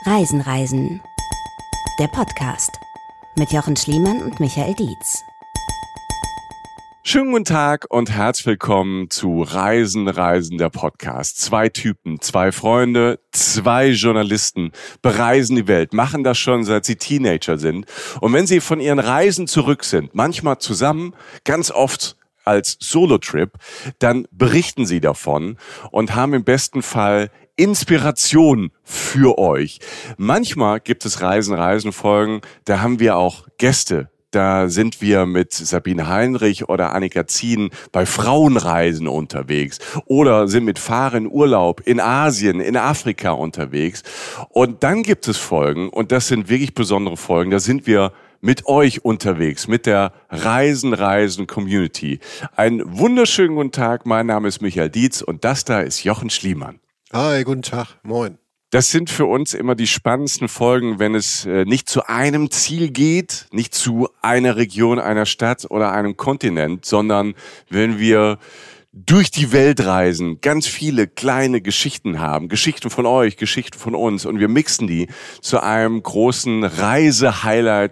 Reisen, Reisen. Der Podcast mit Jochen Schliemann und Michael Dietz. Schönen guten Tag und herzlich willkommen zu Reisen, Reisen, der Podcast. 2 Typen, 2 Freunde, 2 Journalisten bereisen die Welt, machen das schon seit sie Teenager sind. Und wenn sie von ihren Reisen zurück sind, manchmal zusammen, ganz oft als Solo-Trip, dann berichten sie davon und haben im besten Fall Inspiration für euch. Manchmal gibt es Reisen-Folgen, da haben wir auch Gäste. Da sind wir mit Sabine Heinrich oder Annika Zien bei Frauenreisen unterwegs oder sind mit Fahren Urlaub in Asien, in Afrika unterwegs. Und dann gibt es Folgen, und das sind wirklich besondere Folgen, da sind wir mit euch unterwegs, mit der Reisen-Community. Einen wunderschönen guten Tag, mein Name ist Michael Dietz und das da ist Jochen Schliemann. Hi, guten Tag, moin. Das sind für uns immer die spannendsten Folgen, wenn es nicht zu einem Ziel geht, nicht zu einer Region, einer Stadt oder einem Kontinent, sondern wenn wir durch die Welt reisen, ganz viele kleine Geschichten haben, Geschichten von euch, Geschichten von uns, und wir mixen die zu einem großen Reise-Highlight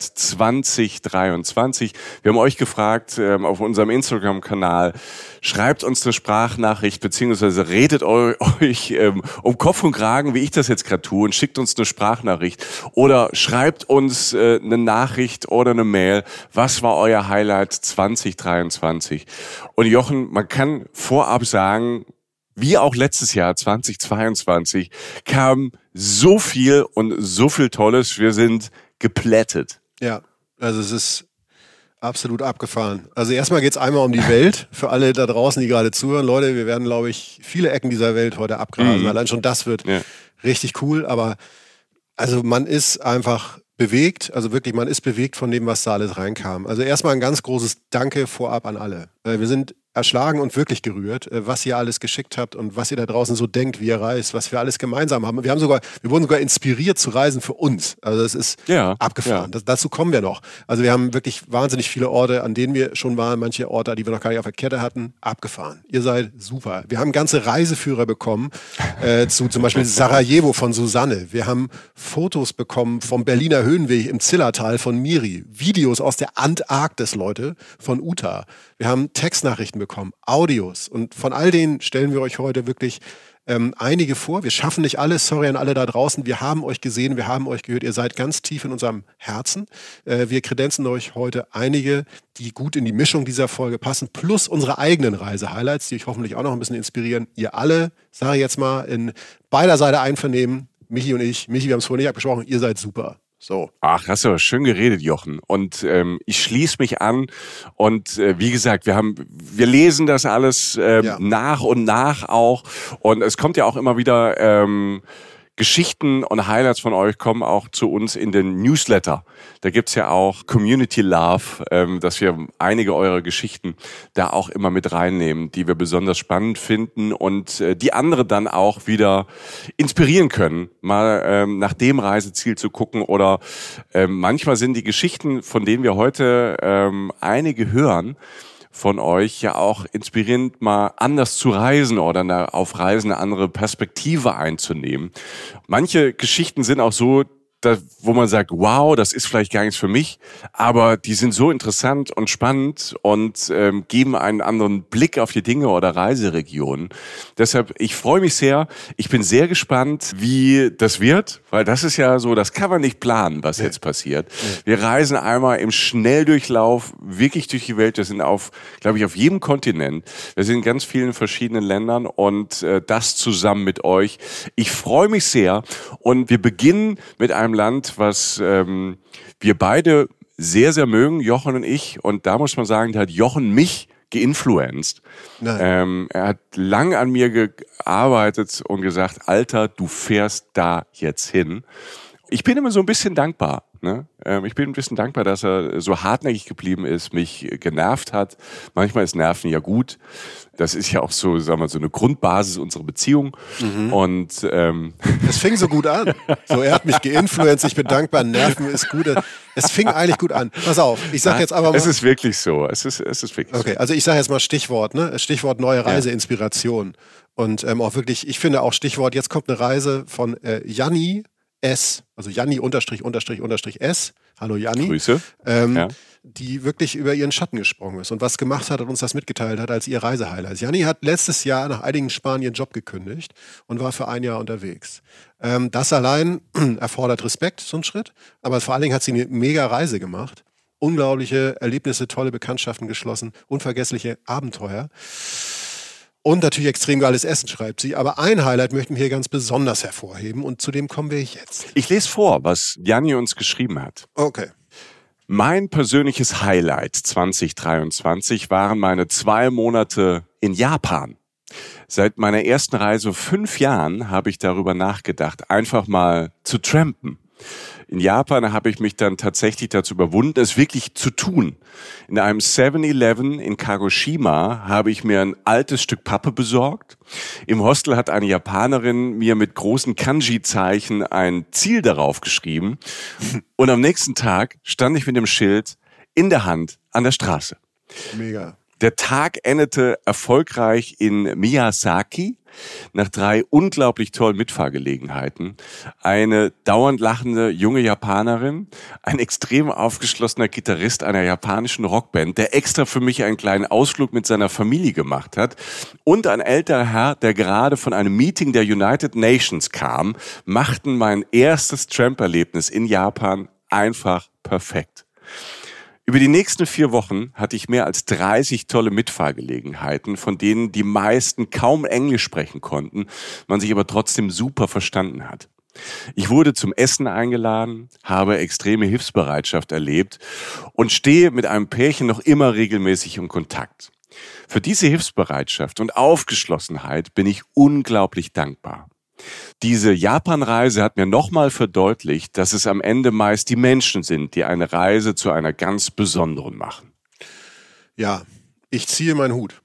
2023. Wir haben euch gefragt auf unserem Instagram-Kanal, schreibt uns eine Sprachnachricht beziehungsweise redet euch um Kopf und Kragen, wie ich das jetzt gerade tue, und schickt uns eine Sprachnachricht oder schreibt uns eine Nachricht oder eine Mail. Was war euer Highlight 2023? Und Jochen, man kann vorab sagen, wie auch letztes Jahr 2022 kam so viel und so viel Tolles. Wir sind geplättet. Ja, also es ist absolut abgefahren. Also erstmal geht es einmal um die Welt. Für alle da draußen, die gerade zuhören. Leute, wir werden, glaube ich, viele Ecken dieser Welt heute abgrasen. Allein schon das wird richtig cool. Aber also man ist einfach bewegt. Also wirklich, man ist bewegt von dem, was da alles reinkam. Also erstmal ein ganz großes Danke vorab an alle. Wir sind erschlagen und wirklich gerührt, was ihr alles geschickt habt und was ihr da draußen so denkt, wie ihr reist, was wir alles gemeinsam haben. Wir wurden sogar inspiriert zu reisen für uns. Also es ist abgefahren. Dazu kommen wir noch. Also wir haben wirklich wahnsinnig viele Orte, an denen wir schon waren, manche Orte, die wir noch gar nicht auf der Kette hatten, abgefahren. Ihr seid super. Wir haben ganze Reiseführer bekommen, zu zum Beispiel Sarajevo von Susanne. Wir haben Fotos bekommen vom Berliner Höhenweg im Zillertal von Miri. Videos aus der Antarktis, Leute, von Uta. Wir haben Textnachrichten bekommen, Audios, und von all denen stellen wir euch heute wirklich einige vor. Wir schaffen nicht alles, sorry an alle da draußen. Wir haben euch gesehen, wir haben euch gehört, ihr seid ganz tief in unserem Herzen. Wir kredenzen euch heute einige, die gut in die Mischung dieser Folge passen, plus unsere eigenen Reise-Highlights, die euch hoffentlich auch noch ein bisschen inspirieren. Ihr alle, sage ich jetzt mal, in beider Seite einvernehmen, Michi und ich. Michi, wir haben es vorhin nicht abgesprochen, ihr seid super. So. Ach, hast du aber schön geredet, Jochen. Und ich schließe mich an. Und wie gesagt, wir lesen das alles nach und nach auch. Und es kommt ja auch immer wieder Geschichten und Highlights von euch kommen auch zu uns in den Newsletter. Da gibt's ja auch Community Love, dass wir einige eurer Geschichten da auch immer mit reinnehmen, die wir besonders spannend finden und die andere dann auch wieder inspirieren können, mal nach dem Reiseziel zu gucken. Oder manchmal sind die Geschichten, von denen wir heute einige hören, von euch ja auch inspirierend, mal anders zu reisen oder auf Reisen eine andere Perspektive einzunehmen. Manche Geschichten sind auch so, wo man sagt, wow, das ist vielleicht gar nichts für mich, aber die sind so interessant und spannend und geben einen anderen Blick auf die Dinge oder Reiseregionen. Deshalb, ich freue mich sehr. Ich bin sehr gespannt, wie das wird, weil das ist ja so, das kann man nicht planen, was jetzt passiert. Wir reisen einmal im Schnelldurchlauf wirklich durch die Welt. Wir sind glaube ich, auf jedem Kontinent. Wir sind in ganz vielen verschiedenen Ländern und das zusammen mit euch. Ich freue mich sehr und wir beginnen mit einem Land, was wir beide sehr, sehr mögen, Jochen und ich. Und da muss man sagen, da hat Jochen mich geinfluenced. Er hat lang an mir gearbeitet und gesagt, Alter, du fährst da jetzt hin. Ich bin immer so ein bisschen dankbar. Ne? Ich bin ein bisschen dankbar, dass er so hartnäckig geblieben ist, mich genervt hat. Manchmal ist Nerven ja gut. Das ist ja auch so, sagen wir, so eine Grundbasis unserer Beziehung. Und es fing so gut an. So, er hat mich geinfluenced, ich bin dankbar, Nerven ist gut. Es fing eigentlich gut an. Pass auf, ich sag jetzt aber mal. Es ist wirklich so. Es ist wirklich okay, so. Also ich sage jetzt mal Stichwort, ne? Stichwort neue Reiseinspiration. Und auch wirklich, ich finde auch Stichwort, jetzt kommt eine Reise von Janni S, also Janni ___S, hallo Janni. Grüße. Die wirklich über ihren Schatten gesprungen ist und was gemacht hat und uns das mitgeteilt hat als ihr Reisehighlight. Janni hat letztes Jahr nach einigen Sparen ihren Job gekündigt und war für ein Jahr unterwegs. Das allein erfordert Respekt, so ein Schritt, aber vor allen Dingen hat sie eine mega Reise gemacht. Unglaubliche Erlebnisse, tolle Bekanntschaften geschlossen, unvergessliche Abenteuer. Und natürlich extrem geiles Essen, schreibt sie. Aber ein Highlight möchten wir hier ganz besonders hervorheben und zu dem kommen wir jetzt. Ich lese vor, was Janni uns geschrieben hat. Okay. Mein persönliches Highlight 2023 waren meine 2 Monate in Japan. Seit meiner ersten Reise 5 Jahren habe ich darüber nachgedacht, einfach mal zu trampen. In Japan habe ich mich dann tatsächlich dazu überwunden, es wirklich zu tun. In einem 7-Eleven in Kagoshima habe ich mir ein altes Stück Pappe besorgt. Im Hostel hat eine Japanerin mir mit großen Kanji-Zeichen ein Ziel darauf geschrieben. Und am nächsten Tag stand ich mit dem Schild in der Hand an der Straße. Mega. Der Tag endete erfolgreich in Miyazaki. Nach 3 unglaublich tollen Mitfahrgelegenheiten, eine dauernd lachende junge Japanerin, ein extrem aufgeschlossener Gitarrist einer japanischen Rockband, der extra für mich einen kleinen Ausflug mit seiner Familie gemacht hat, und ein älterer Herr, der gerade von einem Meeting der United Nations kam, machten mein erstes Tramp-Erlebnis in Japan einfach perfekt. Über die nächsten 4 Wochen hatte ich mehr als 30 tolle Mitfahrgelegenheiten, von denen die meisten kaum Englisch sprechen konnten, man sich aber trotzdem super verstanden hat. Ich wurde zum Essen eingeladen, habe extreme Hilfsbereitschaft erlebt und stehe mit einem Pärchen noch immer regelmäßig in Kontakt. Für diese Hilfsbereitschaft und Aufgeschlossenheit bin ich unglaublich dankbar. Diese Japan-Reise hat mir nochmal verdeutlicht, dass es am Ende meist die Menschen sind, die eine Reise zu einer ganz besonderen machen. Ja, ich ziehe meinen Hut.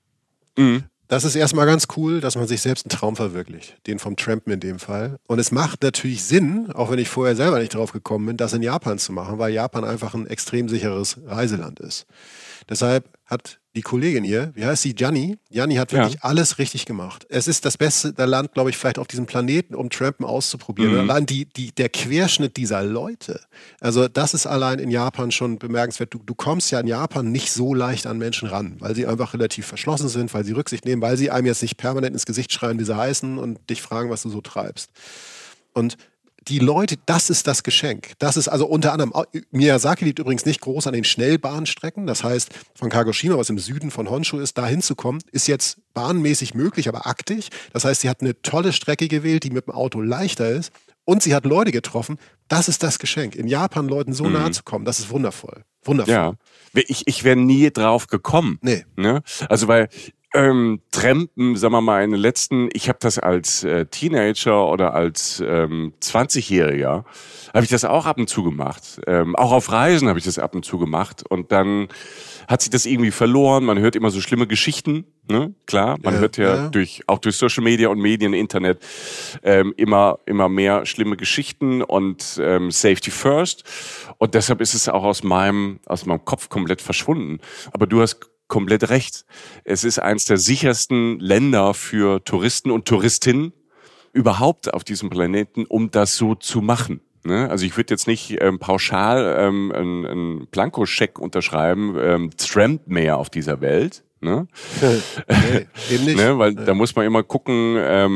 Das ist erstmal ganz cool, dass man sich selbst einen Traum verwirklicht. Den vom Trampen in dem Fall. Und es macht natürlich Sinn, auch wenn ich vorher selber nicht drauf gekommen bin, das in Japan zu machen, weil Japan einfach ein extrem sicheres Reiseland ist. Deshalb hat die Kollegin hier, wie heißt sie, Janni hat wirklich alles richtig gemacht. Es ist das beste Land, glaube ich, vielleicht auf diesem Planeten, um Trampen auszuprobieren. Allein der Querschnitt dieser Leute, also das ist allein in Japan schon bemerkenswert. Du kommst ja in Japan nicht so leicht an Menschen ran, weil sie einfach relativ verschlossen sind, weil sie Rücksicht nehmen, weil sie einem jetzt nicht permanent ins Gesicht schreien, wie sie heißen und dich fragen, was du so treibst. Und die Leute, das ist das Geschenk. Das ist also unter anderem, Miyazaki liegt übrigens nicht groß an den Schnellbahnstrecken. Das heißt, von Kagoshima, was im Süden von Honshu ist, da hinzukommen, ist jetzt bahnmäßig möglich, aber aktig. Das heißt, sie hat eine tolle Strecke gewählt, die mit dem Auto leichter ist. Und sie hat Leute getroffen. Das ist das Geschenk. In Japan Leuten so nahe zu kommen, das ist wundervoll. Wundervoll. Ja, ich wäre nie drauf gekommen. Nee. Ne? Also weil Trampen, sagen wir mal, ich habe das als Teenager oder als 20-Jähriger, habe ich das auch ab und zu gemacht. Auch auf Reisen habe ich das ab und zu gemacht. Und dann hat sich das irgendwie verloren. Man hört immer so schlimme Geschichten, ne? Klar, man hört auch durch Social Media und Medien, Internet immer mehr schlimme Geschichten und Safety First. Und deshalb ist es auch aus meinem Kopf komplett verschwunden. Aber du hast komplett recht. Es ist eines der sichersten Länder für Touristen und Touristinnen überhaupt auf diesem Planeten, um das so zu machen. Ne? Also ich würde jetzt nicht pauschal einen Blankoscheck unterschreiben, trampt mehr auf dieser Welt. Ne? Nee, eben nicht. Ne? Weil da muss man immer gucken,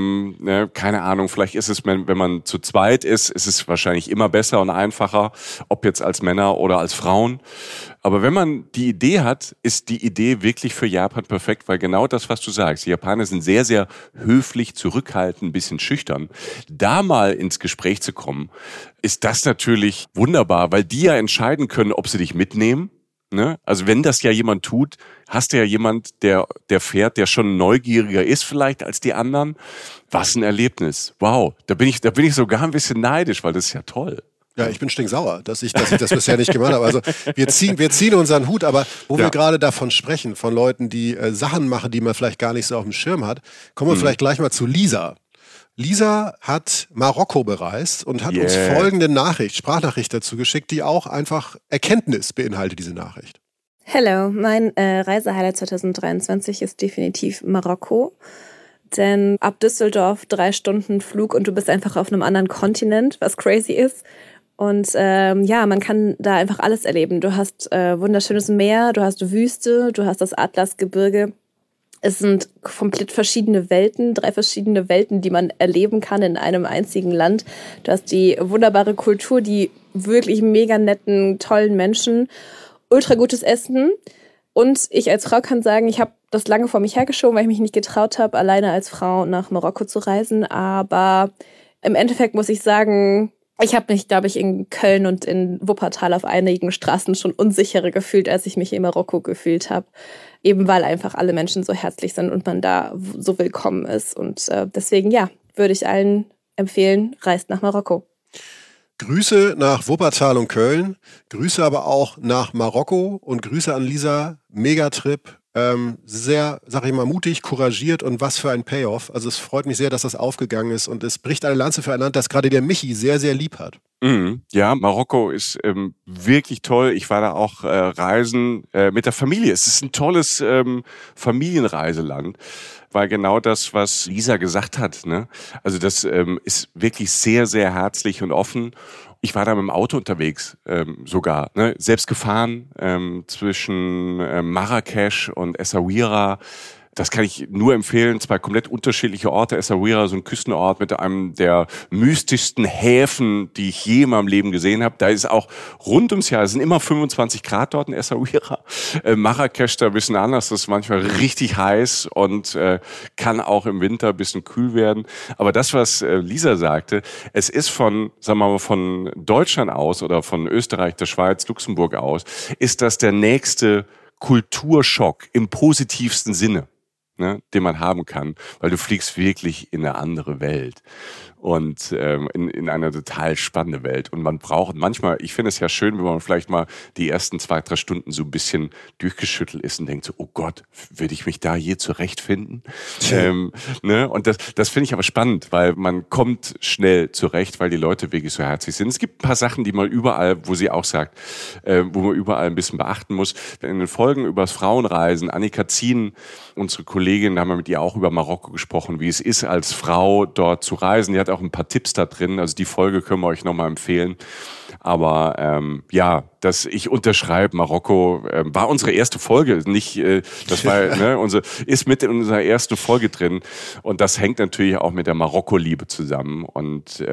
keine Ahnung, vielleicht ist es, wenn man zu zweit ist es wahrscheinlich immer besser und einfacher, ob jetzt als Männer oder als Frauen. Aber wenn man die Idee hat, ist die Idee wirklich für Japan perfekt, weil genau das, was du sagst, die Japaner sind sehr, sehr höflich, zurückhaltend, ein bisschen schüchtern. Da mal ins Gespräch zu kommen, ist das natürlich wunderbar, weil die ja entscheiden können, ob sie dich mitnehmen. Ne? Also wenn das ja jemand tut, hast du ja jemand, der fährt, der schon neugieriger ist vielleicht als die anderen. Was ein Erlebnis. Wow, da bin ich sogar ein bisschen neidisch, weil das ist ja toll. Ja, ich bin stinksauer, dass ich das bisher nicht gemacht habe. Also wir ziehen unseren Hut, aber wo wir gerade davon sprechen, von Leuten, die Sachen machen, die man vielleicht gar nicht so auf dem Schirm hat, kommen wir vielleicht gleich mal zu Lisa. Lisa hat Marokko bereist und hat uns folgende Sprachnachricht dazu geschickt, die auch einfach Erkenntnis beinhaltet, diese Nachricht. Hello, mein Reisehighlight 2023 ist definitiv Marokko. Denn ab Düsseldorf 3 Stunden Flug und du bist einfach auf einem anderen Kontinent, was crazy ist. Und man kann da einfach alles erleben. Du hast wunderschönes Meer, du hast Wüste, du hast das Atlasgebirge. Es sind komplett verschiedene Welten, 3 verschiedene Welten, die man erleben kann in einem einzigen Land. Du hast die wunderbare Kultur, die wirklich mega netten, tollen Menschen, ultra gutes Essen. Und ich als Frau kann sagen, ich habe das lange vor mich hergeschoben, weil ich mich nicht getraut habe, alleine als Frau nach Marokko zu reisen. Aber im Endeffekt muss ich sagen, ich habe mich, glaube ich, in Köln und in Wuppertal auf einigen Straßen schon unsicherer gefühlt, als ich mich in Marokko gefühlt habe. Eben weil einfach alle Menschen so herzlich sind und man da so willkommen ist. Und deswegen, würde ich allen empfehlen, reist nach Marokko. Grüße nach Wuppertal und Köln, Grüße aber auch nach Marokko und Grüße an Lisa, Megatrip. Sehr, sag ich mal, mutig, couragiert und was für ein Payoff. Also es freut mich sehr, dass das aufgegangen ist und es bricht eine Lanze für ein Land, das gerade der Michi sehr, sehr lieb hat. Ja, Marokko ist wirklich toll. Ich war da auch reisen mit der Familie. Es ist ein tolles Familienreiseland, weil genau das, was Lisa gesagt hat, ne? Also das ist wirklich sehr, sehr herzlich und offen. Ich war da mit dem Auto unterwegs, sogar, ne? Selbst gefahren zwischen Marrakesch und Essaouira. Das kann ich nur empfehlen. 2 komplett unterschiedliche Orte. Essaouira, so ein Küstenort mit einem der mystischsten Häfen, die ich je in meinem Leben gesehen habe. Da ist auch rund ums Jahr, es sind immer 25 Grad dort in Essaouira. Marrakesch da ein bisschen anders, das ist manchmal richtig heiß und kann auch im Winter ein bisschen kühl werden. Aber das, was Lisa sagte, es ist von Deutschland aus oder von Österreich, der Schweiz, Luxemburg aus, ist das der nächste Kulturschock im positivsten Sinne, ne, den man haben kann, weil du fliegst wirklich in eine andere Welt und in eine total spannende Welt. Und man braucht manchmal, ich finde es ja schön, wenn man vielleicht mal die ersten 2-3 Stunden so ein bisschen durchgeschüttelt ist und denkt so, oh Gott, würde ich mich da je zurechtfinden? Ne? Und das finde ich aber spannend, weil man kommt schnell zurecht, weil die Leute wirklich so herzlich sind. Es gibt ein paar Sachen, die man überall, wo sie auch sagt, wo man überall ein bisschen beachten muss. In den Folgen über das Frauenreisen, Annika Zien, unsere Kollegin, da haben wir mit ihr auch über Marokko gesprochen, wie es ist, als Frau dort zu reisen. Die hat auch ein paar Tipps da drin, also die Folge können wir euch nochmal empfehlen. Aber ich unterschreibe, Marokko war unsere erste Folge, nicht, das war, ist mit in unserer ersten Folge drin und das hängt natürlich auch mit der Marokko-Liebe zusammen und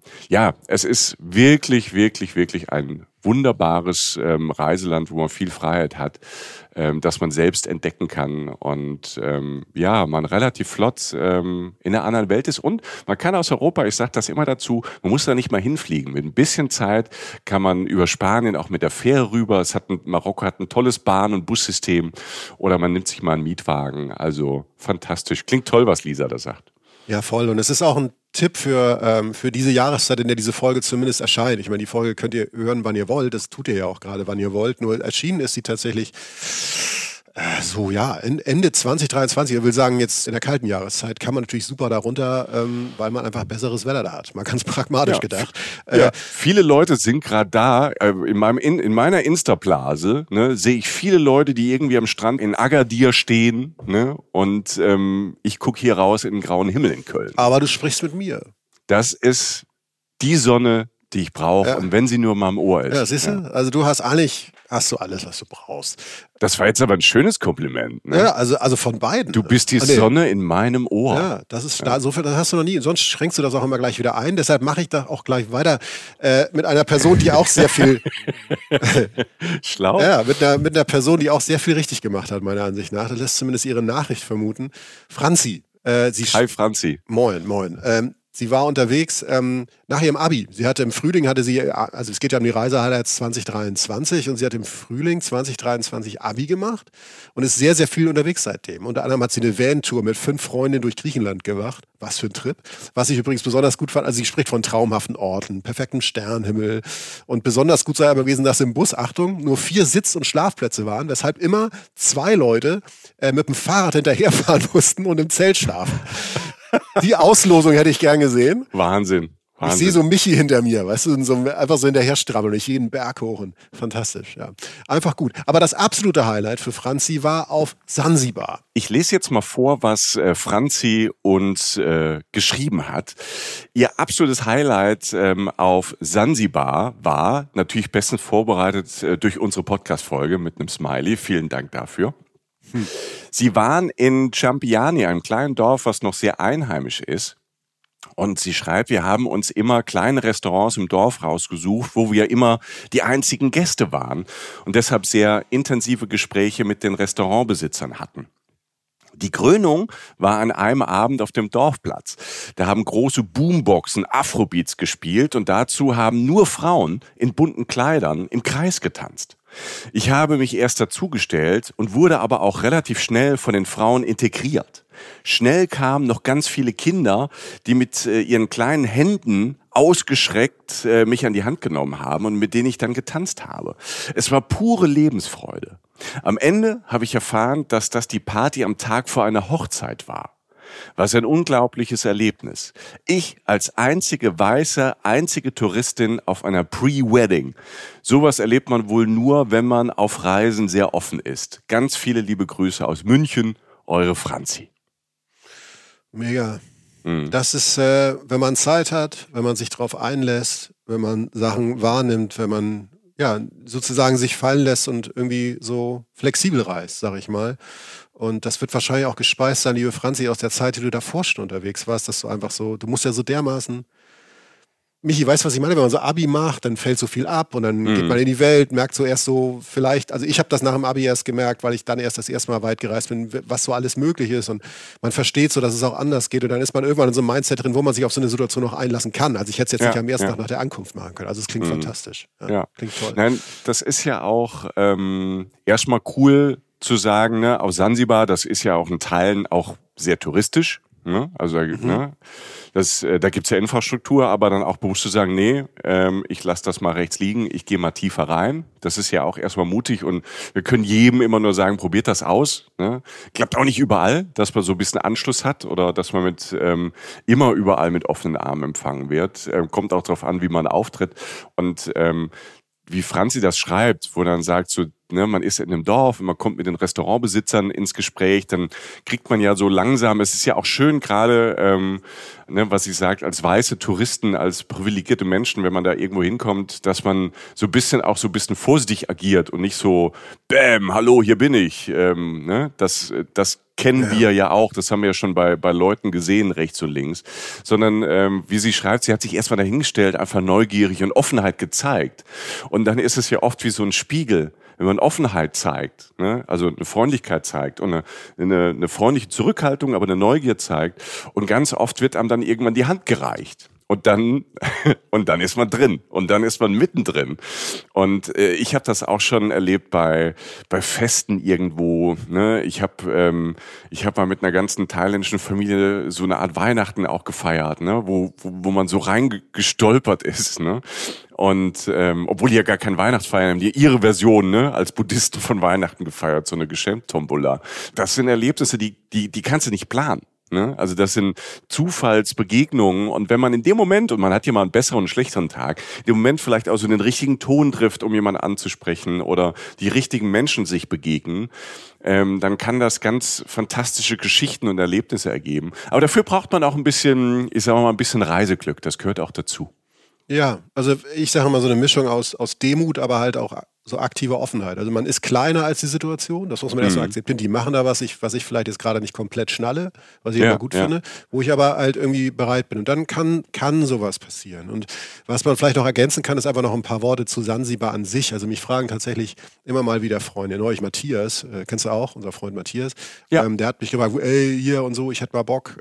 es ist wirklich, wirklich, wirklich ein wunderbares Reiseland, wo man viel Freiheit hat, dass man selbst entdecken kann und man relativ flott in einer anderen Welt ist und man kann aus Europa, ich sage das immer dazu, man muss da nicht mal hinfliegen. Mit ein bisschen Zeit kann man über Spanien auch mit der Fähre rüber. Marokko hat ein tolles Bahn- und Bussystem oder man nimmt sich mal einen Mietwagen. Also fantastisch. Klingt toll, was Lisa da sagt. Ja, voll. Und es ist auch ein Tipp für diese Jahreszeit, in der diese Folge zumindest erscheint. Ich meine, die Folge könnt ihr hören, wann ihr wollt. Das tut ihr ja auch gerade, wann ihr wollt. Nur erschienen ist sie tatsächlich Ende 2023. Ich will sagen, jetzt in der kalten Jahreszeit kann man natürlich super darunter, weil man einfach besseres Wetter da hat. Mal ganz pragmatisch gedacht. Viele Leute sind gerade da. In meiner Insta-Blase sehe ich viele Leute, die irgendwie am Strand in Agadir stehen. Ne? Und ich gucke hier raus in den grauen Himmel in Köln. Aber du sprichst mit mir. Das ist die Sonne, die ich brauche. Und wenn sie nur mal im Ohr ist. Ja, siehst du? Also du hast alles, was du brauchst. Das war jetzt aber ein schönes Kompliment. Ne? Ja, also von beiden. Du bist die Sonne in meinem Ohr. Ja, das ist so viel, das hast du noch nie. Sonst schränkst du das auch immer gleich wieder ein. Deshalb mache ich da auch gleich weiter mit einer Person, die auch sehr viel schlau. Ja, mit einer Person, die auch sehr viel richtig gemacht hat, meiner Ansicht nach. Das lässt zumindest ihre Nachricht vermuten. Franzi. Hi Franzi. Moin. Sie war unterwegs nach ihrem Abi. Im Frühling es geht ja um die Reisehighlights 2023 und sie hat im Frühling 2023 Abi gemacht und ist sehr, sehr viel unterwegs seitdem. Unter anderem hat sie eine Van-Tour mit 5 Freundinnen durch Griechenland gemacht. Was für ein Trip. Was ich übrigens besonders gut fand, also sie spricht von traumhaften Orten, perfektem Sternenhimmel und besonders gut sei aber gewesen, dass im Bus, Achtung, nur 4 Sitz- und Schlafplätze waren, weshalb immer 2 Leute mit dem Fahrrad hinterherfahren mussten und im Zelt schlafen. Die Auslosung hätte ich gern gesehen. Wahnsinn. Ich sehe so Michi hinter mir, weißt du, einfach so hinterher strabbeln, durch jeden Berg hoch und fantastisch, ja. Einfach gut. Aber das absolute Highlight für Franzi war auf Sansibar. Ich lese jetzt mal vor, was Franzi uns geschrieben hat. Ihr absolutes Highlight auf Sansibar war natürlich bestens vorbereitet durch unsere Podcast-Folge mit einem Smiley. Vielen Dank dafür. Sie waren in Ciampiani, einem kleinen Dorf, was noch sehr einheimisch ist. Und sie schreibt, wir haben uns immer kleine Restaurants im Dorf rausgesucht, wo wir immer die einzigen Gäste waren und deshalb sehr intensive Gespräche mit den Restaurantbesitzern hatten. Die Krönung war an einem Abend auf dem Dorfplatz. Da haben große Boomboxen Afrobeats gespielt und dazu haben nur Frauen in bunten Kleidern im Kreis getanzt. Ich habe mich erst dazugestellt und wurde aber auch relativ schnell von den Frauen integriert. Schnell kamen noch ganz viele Kinder, die mit ihren kleinen Händen ausgeschreckt mich an die Hand genommen haben und mit denen ich dann getanzt habe. Es war pure Lebensfreude. Am Ende habe ich erfahren, dass das die Party am Tag vor einer Hochzeit war. Was ein unglaubliches Erlebnis. Ich als einzige Touristin auf einer Pre-Wedding. Sowas erlebt man wohl nur, wenn man auf Reisen sehr offen ist. Ganz viele liebe Grüße aus München, eure Franzi. Mega. Das ist, wenn man Zeit hat, wenn man sich drauf einlässt, wenn man Sachen wahrnimmt, wenn man sozusagen sich fallen lässt und irgendwie so flexibel reist, sag ich mal. Und das wird wahrscheinlich auch gespeist sein, liebe Franzi, aus der Zeit, die du davor schon unterwegs warst, dass du einfach so, du musst ja so dermaßen, Michi, weißt du, was ich meine? Wenn man so Abi macht, dann fällt so viel ab und dann geht man in die Welt, merkt so erst so vielleicht, also ich habe das nach dem Abi erst gemerkt, weil ich dann erst das erste Mal weit gereist bin, was so alles möglich ist und man versteht so, dass es auch anders geht und dann ist man irgendwann in so einem Mindset drin, wo man sich auf so eine Situation noch einlassen kann. Also ich hätte es jetzt nicht am ersten Tag nach der Ankunft machen können. Also es klingt fantastisch. Ja, klingt toll. Nein, das ist ja auch erstmal cool zu sagen, ne, auf Sansibar, das ist ja auch in Teilen auch sehr touristisch. Ne? Also da gibt's ja Infrastruktur, aber dann auch bewusst zu sagen, nee, ich lasse das mal rechts liegen, ich gehe mal tiefer rein. Das ist ja auch erstmal mutig und wir können jedem immer nur sagen, probiert das aus. Ne? Klappt auch nicht überall, dass man so ein bisschen Anschluss hat oder dass man immer überall mit offenen Armen empfangen wird. Kommt auch darauf an, wie man auftritt. Und wie Franzi das schreibt, wo dann sagt, so, ne, man ist in einem Dorf und man kommt mit den Restaurantbesitzern ins Gespräch, dann kriegt man ja so langsam, es ist ja auch schön gerade, was sie sagt, als weiße Touristen, als privilegierte Menschen, wenn man da irgendwo hinkommt, dass man so ein bisschen vorsichtig agiert und nicht so, bäm, hallo, hier bin ich. Das kennen wir ja auch, das haben wir ja schon bei Leuten gesehen, rechts und links, sondern wie sie schreibt, sie hat sich erstmal dahingestellt, einfach neugierig und Offenheit gezeigt. Und dann ist es ja oft wie so ein Spiegel, wenn man Offenheit zeigt, ne? Also eine Freundlichkeit zeigt und eine freundliche Zurückhaltung, aber eine Neugier zeigt und ganz oft wird einem dann irgendwann die Hand gereicht. Und dann ist man drin und dann ist man mittendrin. Und ich habe das auch schon erlebt bei Festen irgendwo. Ne? Ich habe mal mit einer ganzen thailändischen Familie so eine Art Weihnachten auch gefeiert, ne? wo man so reingestolpert ist. Ne? Und obwohl die ja gar kein Weihnachtsfeiern haben, die ihre Version, ne, als Buddhisten von Weihnachten gefeiert, so eine Geschenktombola. Das sind Erlebnisse, die kannst du nicht planen. Ne? Also das sind Zufallsbegegnungen und wenn man in dem Moment, und man hat ja mal einen besseren und schlechteren Tag, in dem Moment vielleicht auch so den richtigen Ton trifft, um jemanden anzusprechen oder die richtigen Menschen sich begegnen, dann kann das ganz fantastische Geschichten und Erlebnisse ergeben. Aber dafür braucht man auch ein bisschen, ich sag mal, ein bisschen Reiseglück, das gehört auch dazu. Ja, also ich sage mal so eine Mischung aus Demut, aber halt auch so aktiver Offenheit. Also man ist kleiner als die Situation, das muss man erst so akzeptieren. Die machen da was ich vielleicht jetzt gerade nicht komplett schnalle, was ich immer gut finde, wo ich aber halt irgendwie bereit bin. Und dann kann sowas passieren. Und was man vielleicht noch ergänzen kann, ist einfach noch ein paar Worte zu Sansibar an sich. Also mich fragen tatsächlich immer mal wieder Freunde, neulich Matthias, kennst du auch, unser Freund Matthias, der hat mich gefragt, ey, hier und so, ich hätte mal Bock,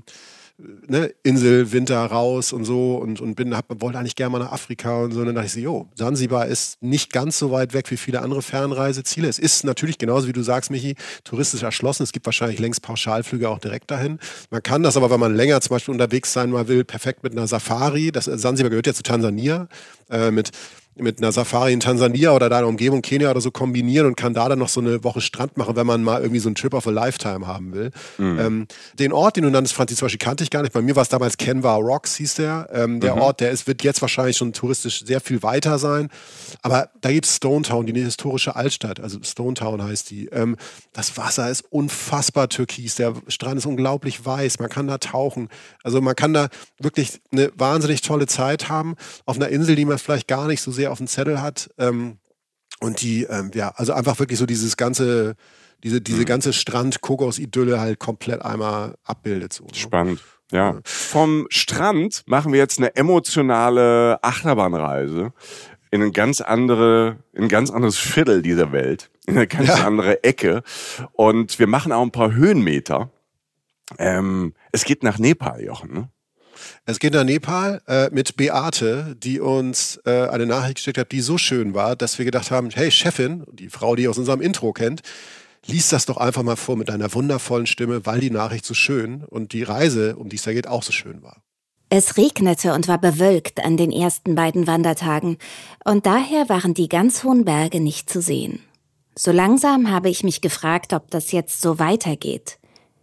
Insel, Winter raus und so und wollte eigentlich gerne mal nach Afrika und so. Und dann dachte ich so, Sansibar ist nicht ganz so weit weg wie viele andere Fernreiseziele. Es ist natürlich genauso wie du sagst, Michi, touristisch erschlossen. Es gibt wahrscheinlich längst Pauschalflüge auch direkt dahin. Man kann das aber, wenn man länger zum Beispiel unterwegs sein mal will, perfekt mit einer Safari. Sansibar gehört ja zu Tansania, mit mit einer Safari in Tansania oder deiner Umgebung, Kenia oder so, kombinieren und kann da dann noch so eine Woche Strand machen, wenn man mal irgendwie so einen Trip of a Lifetime haben will. Den Ort, den du nanntest, Franzi, zum Beispiel kannte ich gar nicht. Bei mir war es damals Canva Rocks, hieß der. Der Ort, wird jetzt wahrscheinlich schon touristisch sehr viel weiter sein. Aber da gibt es Stone Town, die eine historische Altstadt. Also Stone Town heißt die. Das Wasser ist unfassbar türkis. Der Strand ist unglaublich weiß. Man kann da tauchen. Also man kann da wirklich eine wahnsinnig tolle Zeit haben. Auf einer Insel, die man vielleicht gar nicht so sehr auf dem Zettel hat. Und die, also einfach wirklich so dieses ganze, diese ganze Strand-Kokos-Idylle halt komplett einmal abbildet. So, ne? Spannend. Ja. Vom Strand machen wir jetzt eine emotionale Achterbahnreise in ein ganz anderes Viertel dieser Welt, in eine ganz andere Ecke. Und wir machen auch ein paar Höhenmeter. Es geht nach Nepal, Jochen, ne? Es geht nach Nepal mit Beate, die uns eine Nachricht geschickt hat, die so schön war, dass wir gedacht haben, hey Chefin, die Frau, die ihr aus unserem Intro kennt, lies das doch einfach mal vor mit deiner wundervollen Stimme, weil die Nachricht so schön und die Reise, um die es da geht, auch so schön war. Es regnete und war bewölkt an den ersten beiden Wandertagen und daher waren die ganz hohen Berge nicht zu sehen. So langsam habe ich mich gefragt, ob das jetzt so weitergeht.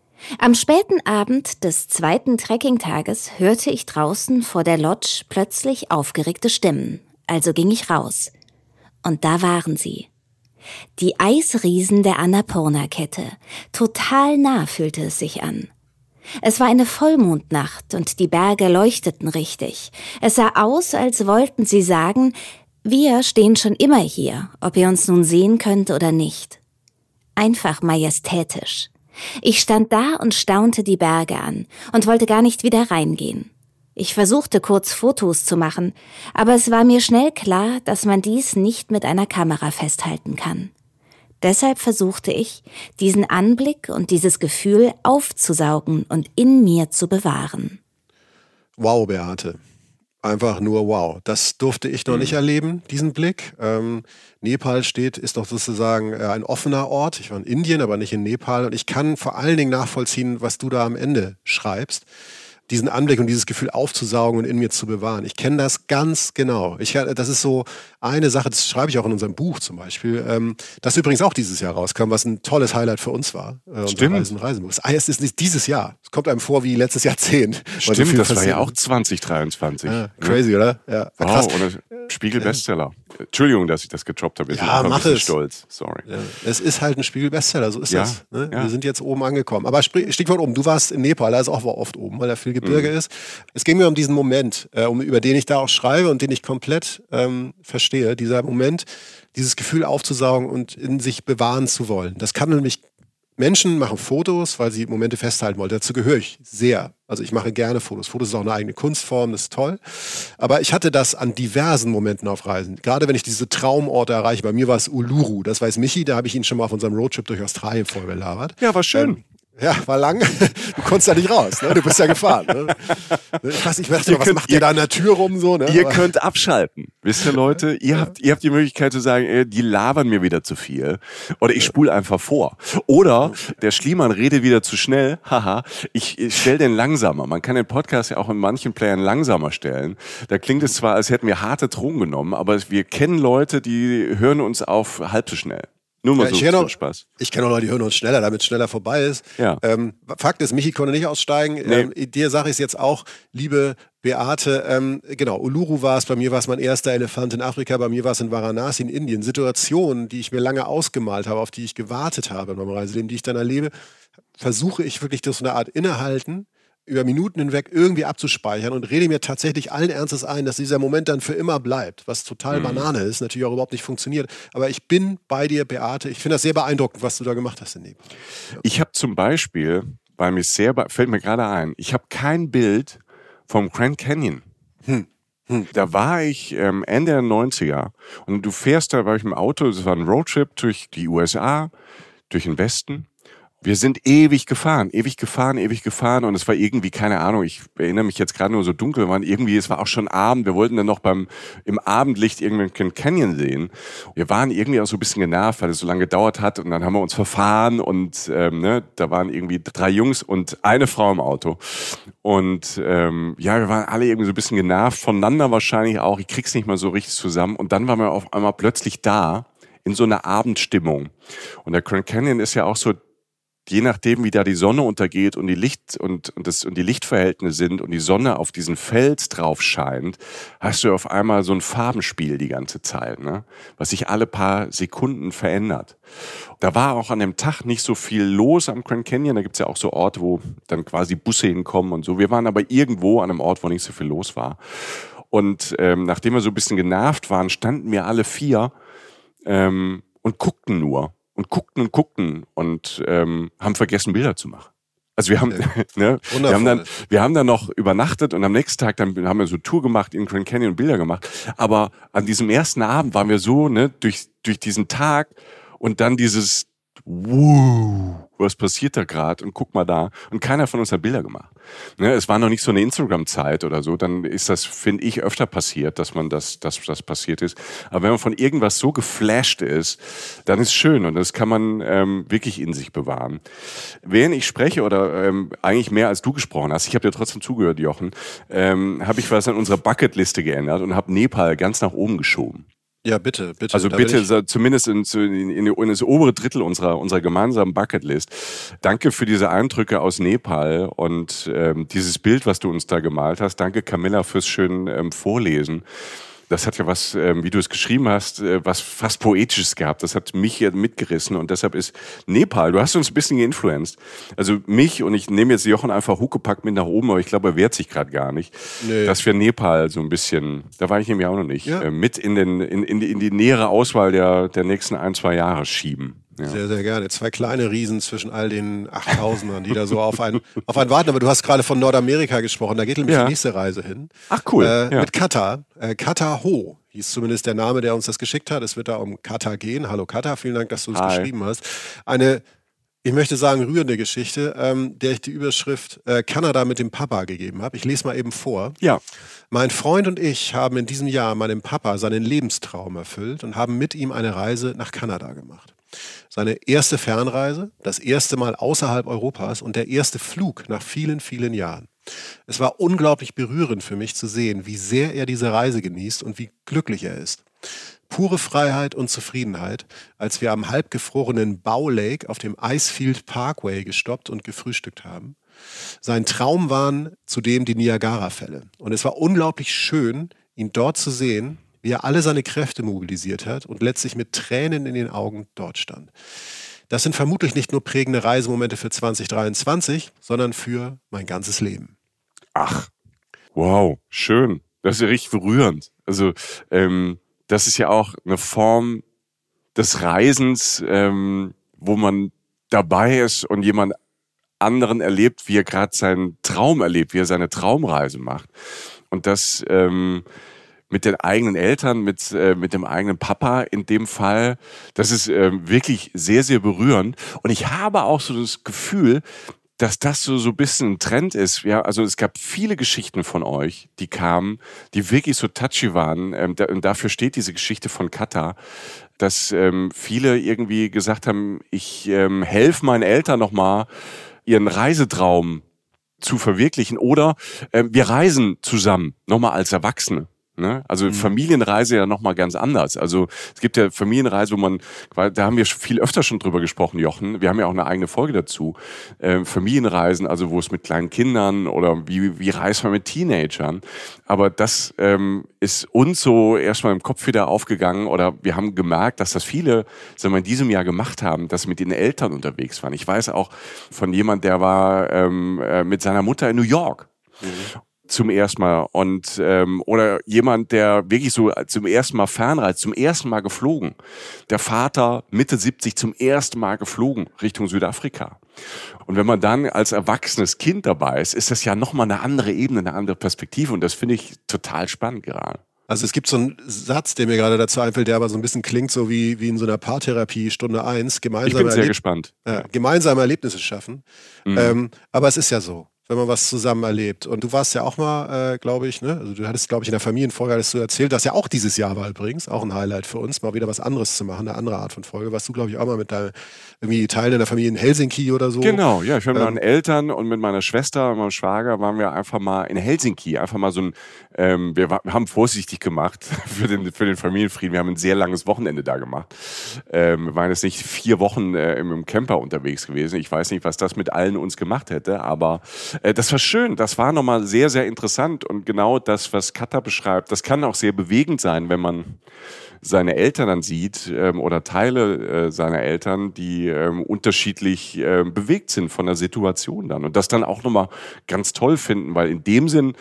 Am späten Abend des zweiten Trekkingtages hörte ich draußen vor der Lodge plötzlich aufgeregte Stimmen. Also ging ich raus. Und da waren sie. Die Eisriesen der Annapurna-Kette. Total nah fühlte es sich an. Es war eine Vollmondnacht und die Berge leuchteten richtig. Es sah aus, als wollten sie sagen, wir stehen schon immer hier, ob ihr uns nun sehen könnt oder nicht. Einfach majestätisch. Ich stand da und staunte die Berge an und wollte gar nicht wieder reingehen. Ich versuchte kurz Fotos zu machen, aber es war mir schnell klar, dass man dies nicht mit einer Kamera festhalten kann. Deshalb versuchte ich, diesen Anblick und dieses Gefühl aufzusaugen und in mir zu bewahren. Wow, Beate. Einfach nur wow. Das durfte ich noch nicht erleben, diesen Blick. Nepal ist doch sozusagen ein offener Ort. Ich war in Indien, aber nicht in Nepal. Und ich kann vor allen Dingen nachvollziehen, was du da am Ende schreibst. Diesen Anblick und dieses Gefühl aufzusaugen und in mir zu bewahren. Ich kenne das ganz genau. Das ist so eine Sache, das schreibe ich auch in unserem Buch zum Beispiel, das übrigens auch dieses Jahr rauskam, was ein tolles Highlight für uns war. Stimmt. Reisenbuch. Es ist nicht dieses Jahr. Es kommt einem vor wie letztes Jahrzehnt. Stimmt, das war ja auch 2023. Ja, crazy, oder? Ja, war krass. Und Spiegel-Bestseller. Entschuldigung, dass ich das getroppt habe. Ja, mach es. Stolz. Sorry. Ja, es ist halt ein Spiegel-Bestseller, so ist das. Ne? Ja. Wir sind jetzt oben angekommen. Aber Stichwort oben, du warst in Nepal, da ist auch oft oben, weil da viel Gebirge ist. Es ging mir um diesen Moment, über den ich da auch schreibe und den ich komplett verstehe. Dieser Moment, dieses Gefühl aufzusaugen und in sich bewahren zu wollen. Das kann nämlich, Menschen machen Fotos, weil sie Momente festhalten wollen. Dazu gehöre ich sehr. Also ich mache gerne Fotos. Fotos ist auch eine eigene Kunstform, das ist toll. Aber ich hatte das an diversen Momenten auf Reisen. Gerade wenn ich diese Traumorte erreiche. Bei mir war es Uluru, das weiß Michi, da habe ich ihn schon mal auf unserem Roadtrip durch Australien vorgelabert. Ja, war schön. Ja, war lang. Du konntest da nicht raus, ne? Du bist ja gefahren. Ne? Ich dachte, was macht ihr da an der Tür rum? So, ne? Ihr könnt abschalten. Wisst ihr, Leute? Ihr habt die Möglichkeit zu sagen, die labern mir wieder zu viel. Oder ich spule einfach vor. Oder der Schliemann redet wieder zu schnell. Haha, ich stelle den langsamer. Man kann den Podcast ja auch in manchen Playern langsamer stellen. Da klingt es zwar, als hätten wir harte Drogen genommen, aber wir kennen Leute, die hören uns auf halb so schnell. Nur mal so Spaß. Ich kenne auch Leute, die hören uns schneller, damit es schneller vorbei ist. Ja. Fakt ist, Michi konnte nicht aussteigen. Nee. Dir sage ich es jetzt auch, liebe Beate. Genau, Uluru war es, bei mir war es mein erster Elefant in Afrika, bei mir war es in Varanasi in Indien. Situationen, die ich mir lange ausgemalt habe, auf die ich gewartet habe in meinem Reiseleben, die ich dann erlebe, versuche ich wirklich durch so eine Art Innehalten über Minuten hinweg irgendwie abzuspeichern und rede mir tatsächlich allen Ernstes ein, dass dieser Moment dann für immer bleibt, was total Banane ist, natürlich auch überhaupt nicht funktioniert. Aber ich bin bei dir, Beate. Ich finde das sehr beeindruckend, was du da gemacht hast in Nepal. Ja. Ich habe zum Beispiel, fällt mir gerade ein, ich habe kein Bild vom Grand Canyon. Da war ich Ende der 90er und du fährst, da war ich im Auto, das war ein Roadtrip durch die USA, durch den Westen. Wir sind ewig gefahren und es war irgendwie, keine Ahnung, ich erinnere mich jetzt gerade nur so dunkel, es war auch schon Abend, wir wollten dann noch im Abendlicht irgendeinen Canyon sehen. Wir waren irgendwie auch so ein bisschen genervt, weil es so lange gedauert hat und dann haben wir uns verfahren und da waren irgendwie 3 Jungs und eine Frau im Auto und wir waren alle irgendwie so ein bisschen genervt, voneinander wahrscheinlich auch, ich krieg's nicht mal so richtig zusammen und dann waren wir auf einmal plötzlich da in so einer Abendstimmung und der Grand Canyon ist ja auch so, je nachdem, wie da die Sonne untergeht und die die Lichtverhältnisse sind und die Sonne auf diesen Fels drauf scheint, hast du auf einmal so ein Farbenspiel die ganze Zeit, ne? Was sich alle paar Sekunden verändert. Da war auch an dem Tag nicht so viel los am Grand Canyon. Da gibt's ja auch so Orte, wo dann quasi Busse hinkommen und so. Wir waren aber irgendwo an einem Ort, wo nicht so viel los war. Und nachdem wir so ein bisschen genervt waren, standen wir alle 4 und guckten nur. Und guckten und haben vergessen, Bilder zu machen. Also wir haben, wir haben dann noch übernachtet und am nächsten Tag dann haben wir so Tour gemacht in Grand Canyon und Bilder gemacht. Aber an diesem ersten Abend waren wir so, durch diesen Tag und dann dieses was passiert da gerade und guck mal da. Und keiner von uns hat Bilder gemacht. Ne, es war noch nicht so eine Instagram-Zeit oder so, dann ist das, finde ich, öfter passiert, dass das passiert ist. Aber wenn man von irgendwas so geflasht ist, dann ist es schön und das kann man wirklich in sich bewahren. Während ich spreche oder eigentlich mehr als du gesprochen hast, ich habe dir trotzdem zugehört, Jochen, habe ich was an unserer Bucketliste geändert und habe Nepal ganz nach oben geschoben. Ja, bitte. Also bitte, zumindest in das obere Drittel unserer gemeinsamen Bucketlist. Danke für diese Eindrücke aus Nepal und dieses Bild, was du uns da gemalt hast. Danke, Camilla, fürs schöne Vorlesen. Das hat ja was, wie du es geschrieben hast, was fast Poetisches gehabt. Das hat mich hier mitgerissen und deshalb ist Nepal, du hast uns ein bisschen geinfluenced. Also mich, und ich nehme jetzt Jochen einfach Huckepack mit nach oben, aber ich glaube, er wehrt sich gerade gar nicht. Nee. Dass wir Nepal so ein bisschen, da war ich nämlich auch noch nicht, mit in die nähere Auswahl der nächsten 1-2 Jahre schieben. Ja. Sehr, sehr gerne. 2 kleine Riesen zwischen all den 8000ern, die da so auf einen warten. Aber du hast gerade von Nordamerika gesprochen. Da geht nämlich die nächste Reise hin. Ach cool. Mit Qatar. Qatar Ho hieß zumindest der Name, der uns das geschickt hat. Es wird da um Qatar gehen. Hallo Qatar, vielen Dank, dass du es geschrieben hast. Eine, ich möchte sagen, rührende Geschichte, der ich die Überschrift Kanada mit dem Papa gegeben habe. Ich lese mal eben vor. Ja. Mein Freund und ich haben in diesem Jahr meinem Papa seinen Lebenstraum erfüllt und haben mit ihm eine Reise nach Kanada gemacht. Seine erste Fernreise, das erste Mal außerhalb Europas und der erste Flug nach vielen, vielen Jahren. Es war unglaublich berührend für mich zu sehen, wie sehr er diese Reise genießt und wie glücklich er ist. Pure Freiheit und Zufriedenheit, als wir am halbgefrorenen Bow Lake auf dem Icefield Parkway gestoppt und gefrühstückt haben. Sein Traum waren zudem die Niagara-Fälle. Und es war unglaublich schön, ihn dort zu sehen, wie er alle seine Kräfte mobilisiert hat und letztlich mit Tränen in den Augen dort stand. Das sind vermutlich nicht nur prägende Reisemomente für 2023, sondern für mein ganzes Leben. Ach, wow, schön. Das ist ja richtig berührend. Also das ist ja auch eine Form des Reisens, wo man dabei ist und jemand anderen erlebt, wie er gerade seinen Traum erlebt, wie er seine Traumreise macht. Und das mit den eigenen Eltern, mit dem eigenen Papa in dem Fall. Das ist wirklich sehr, sehr berührend. Und ich habe auch so das Gefühl, dass das so ein bisschen ein Trend ist. Ja, also es gab viele Geschichten von euch, die kamen, die wirklich so touchy waren. Und dafür steht diese Geschichte von Qatar, dass viele irgendwie gesagt haben, ich helfe meinen Eltern nochmal, ihren Reisetraum zu verwirklichen. Oder wir reisen zusammen, nochmal als Erwachsene. Ne? Also Familienreise ja nochmal ganz anders. Also es gibt ja Familienreise, da haben wir viel öfter schon drüber gesprochen, Jochen. Wir haben ja auch eine eigene Folge dazu. Familienreisen, also wo es mit kleinen Kindern oder wie reist man mit Teenagern. Aber das ist uns so erstmal im Kopf wieder aufgegangen oder wir haben gemerkt, dass das viele, sagen wir, in diesem Jahr gemacht haben, dass sie mit den Eltern unterwegs waren. Ich weiß auch von jemand, der war mit seiner Mutter in New York. Zum ersten Mal und oder jemand, der wirklich so zum ersten Mal fernreist, zum ersten Mal geflogen. Der Vater Mitte 70 zum ersten Mal geflogen Richtung Südafrika. Und wenn man dann als erwachsenes Kind dabei ist, ist das ja nochmal eine andere Ebene, eine andere Perspektive und das finde ich total spannend gerade. Also es gibt so einen Satz, der mir gerade dazu einfällt, der aber so ein bisschen klingt so wie in so einer Paartherapie, Stunde 1. Ich bin sehr gespannt. Gemeinsame Erlebnisse schaffen. Aber es ist ja so, wenn man was zusammen erlebt. Und du warst ja auch mal, glaube ich, ne? Also du hattest, glaube ich, in der Familienfolge hattest du erzählt, das ja auch dieses Jahr war übrigens, auch ein Highlight für uns, mal wieder was anderes zu machen, eine andere Art von Folge. Warst du, glaube ich, auch mal mit irgendwie Teilen deiner Familie in Helsinki oder so? Genau, ja, ich war mit meinen Eltern und mit meiner Schwester und meinem Schwager waren wir einfach mal in Helsinki, einfach mal so ein, wir haben vorsichtig gemacht für den Familienfrieden, wir haben ein sehr langes Wochenende da gemacht. Wir waren jetzt nicht 4 Wochen im Camper unterwegs gewesen, ich weiß nicht, was das mit allen uns gemacht hätte, aber das war schön, das war nochmal sehr, sehr interessant und genau das, was Katha beschreibt, das kann auch sehr bewegend sein, wenn man seine Eltern dann sieht oder Teile seiner Eltern, die unterschiedlich bewegt sind von der Situation dann und das dann auch nochmal ganz toll finden, weil in dem Sinn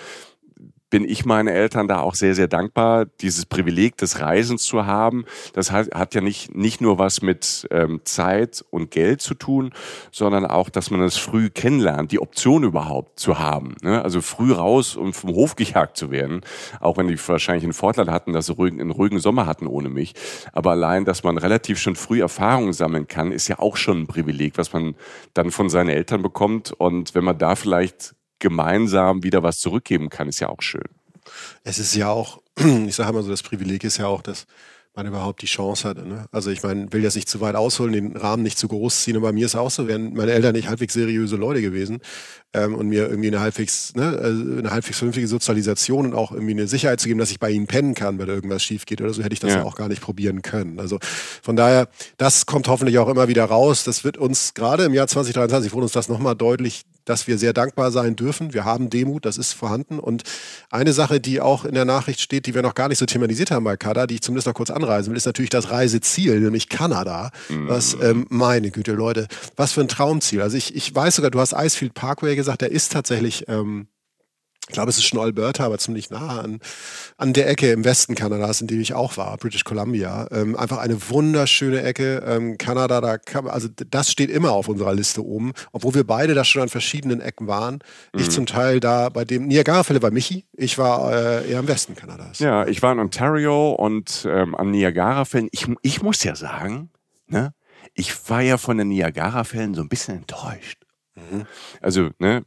bin ich meinen Eltern da auch sehr, sehr dankbar, dieses Privileg des Reisens zu haben. Das hat ja nicht nur was mit Zeit und Geld zu tun, sondern auch, dass man es früh kennenlernt, die Option überhaupt zu haben. Ne? Also früh raus und vom Hof gejagt zu werden, auch wenn die wahrscheinlich einen Vorteil hatten, dass sie einen ruhigen Sommer hatten ohne mich. Aber allein, dass man relativ schon früh Erfahrungen sammeln kann, ist ja auch schon ein Privileg, was man dann von seinen Eltern bekommt. Und wenn man da vielleicht gemeinsam wieder was zurückgeben kann, ist ja auch schön. Es ist ja auch, ich sage mal so, das Privileg ist ja auch, dass man überhaupt die Chance hatte. Ne? Also ich meine, will jetzt nicht zu weit ausholen, den Rahmen nicht zu groß ziehen, aber bei mir ist auch so, wären meine Eltern nicht halbwegs seriöse Leute gewesen und mir irgendwie eine halbwegs vernünftige Sozialisation und auch irgendwie eine Sicherheit zu geben, dass ich bei ihnen pennen kann, wenn irgendwas schief geht oder so, hätte ich das ja auch gar nicht probieren können. Also von daher, das kommt hoffentlich auch immer wieder raus. Das wird uns gerade im Jahr 2023, wurde uns das nochmal deutlich, dass wir sehr dankbar sein dürfen. Wir haben Demut, das ist vorhanden. Und eine Sache, die auch in der Nachricht steht, die wir noch gar nicht so thematisiert haben bei Katha, die ich zumindest noch kurz anreißen will, ist natürlich das Reiseziel, nämlich Kanada. Was, meine Güte, Leute, was für ein Traumziel. Also ich weiß sogar, du hast Icefield Parkway gesagt, der ist tatsächlich, ich glaube, es ist schon Alberta, aber ziemlich nah an der Ecke im Westen Kanadas, in dem ich auch war, British Columbia. Einfach eine wunderschöne Ecke. Kanada, also das steht immer auf unserer Liste oben, obwohl wir beide da schon an verschiedenen Ecken waren. Ich zum Teil da bei dem Niagara-Fälle bei Michi. Ich war eher im Westen Kanadas. Ja, ich war in Ontario und an Niagara-Fällen. Ich muss ja sagen, ne, ich war ja von den Niagara-Fällen so ein bisschen enttäuscht. Also, ne,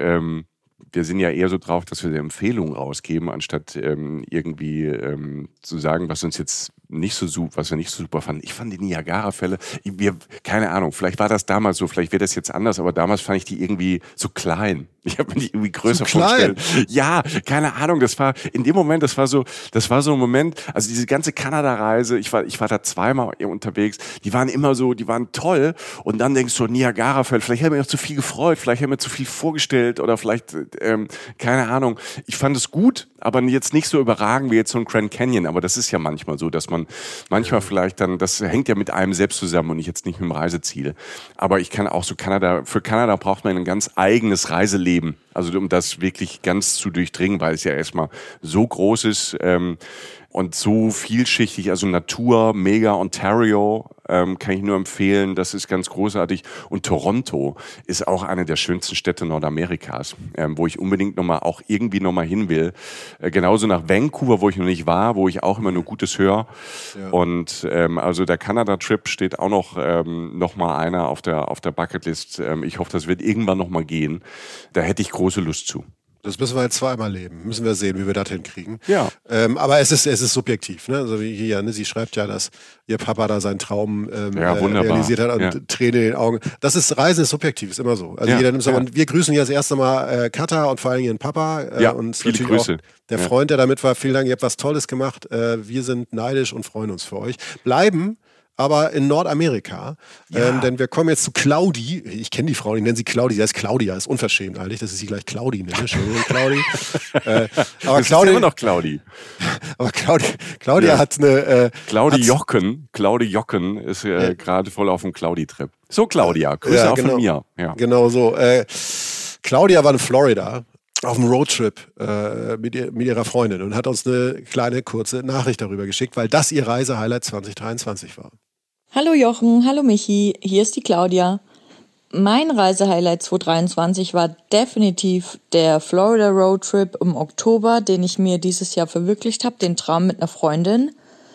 wir sind ja eher so drauf, dass wir eine Empfehlung rausgeben, anstatt irgendwie zu sagen, was uns jetzt nicht so was wir nicht so super fanden. Ich fand die Niagara-Fälle, keine Ahnung, vielleicht war das damals so, vielleicht wird das jetzt anders, aber damals fand ich die irgendwie so klein. Ich habe mir die irgendwie größer vorgestellt. Ja, keine Ahnung, das war in dem Moment, das war so ein Moment, also diese ganze Kanada-Reise, ich war da zweimal unterwegs, die waren toll und dann denkst du, Niagara-Fälle, vielleicht habe ich mir auch zu viel gefreut, vielleicht habe ich mir zu viel vorgestellt oder vielleicht, keine Ahnung. Ich fand es gut, aber jetzt nicht so überragend wie jetzt so ein Grand Canyon, aber das ist ja manchmal so, dass man manchmal vielleicht dann, das hängt ja mit einem selbst zusammen und jetzt nicht mit dem Reiseziel. Aber ich kann auch so für Kanada braucht man ein ganz eigenes Reiseleben. Also um das wirklich ganz zu durchdringen, weil es ja erstmal so groß ist und so vielschichtig, also Natur, mega Ontario, kann ich nur empfehlen, das ist ganz großartig. Und Toronto ist auch eine der schönsten Städte Nordamerikas, wo ich unbedingt auch irgendwie nochmal hin will. Genauso nach Vancouver, wo ich noch nicht war, wo ich auch immer nur Gutes höre. Ja. Und also der Kanada-Trip steht auch noch mal einer auf der Bucketlist. Ich hoffe, das wird irgendwann noch mal gehen. Da hätte ich große Lust zu. Das müssen wir jetzt zweimal leben. Müssen wir sehen, wie wir das hinkriegen. Ja. Aber es ist subjektiv. Ne? Also wie hier, ne? Sie schreibt ja, dass ihr Papa da seinen Traum realisiert hat und Tränen in den Augen. Reisen ist subjektiv, ist immer so. Also jeder nimmt es. Und wir grüßen ja das erste Mal Katha und vor allem ihren Papa. Und viele Grüße. Auch der Freund, der damit war. Vielen Dank, ihr habt was Tolles gemacht. Wir sind neidisch und freuen uns für euch. Bleiben aber in Nordamerika. Denn wir kommen jetzt zu Claudi. Ich kenne die Frau, ich nenne sie Claudi. Sie heißt Claudia, ist unverschämt eigentlich, dass ich sie gleich Claudi nenne. Entschuldigung, Claudi. Aber das ist immer noch Claudi. Aber Claudia hat eine... Claudi Jocken ist gerade voll auf dem Claudi-Trip. So, Claudia, Grüße auch von mir. Ja. Genau so. Claudia war in Florida auf einem Roadtrip mit ihrer Freundin und hat uns eine kleine, kurze Nachricht darüber geschickt, weil das ihr Reisehighlight 2023 war. Hallo Jochen, hallo Michi, hier ist die Claudia. Mein Reisehighlight 2023 war definitiv der Florida Roadtrip im Oktober, den ich mir dieses Jahr verwirklicht habe, den Traum mit einer Freundin.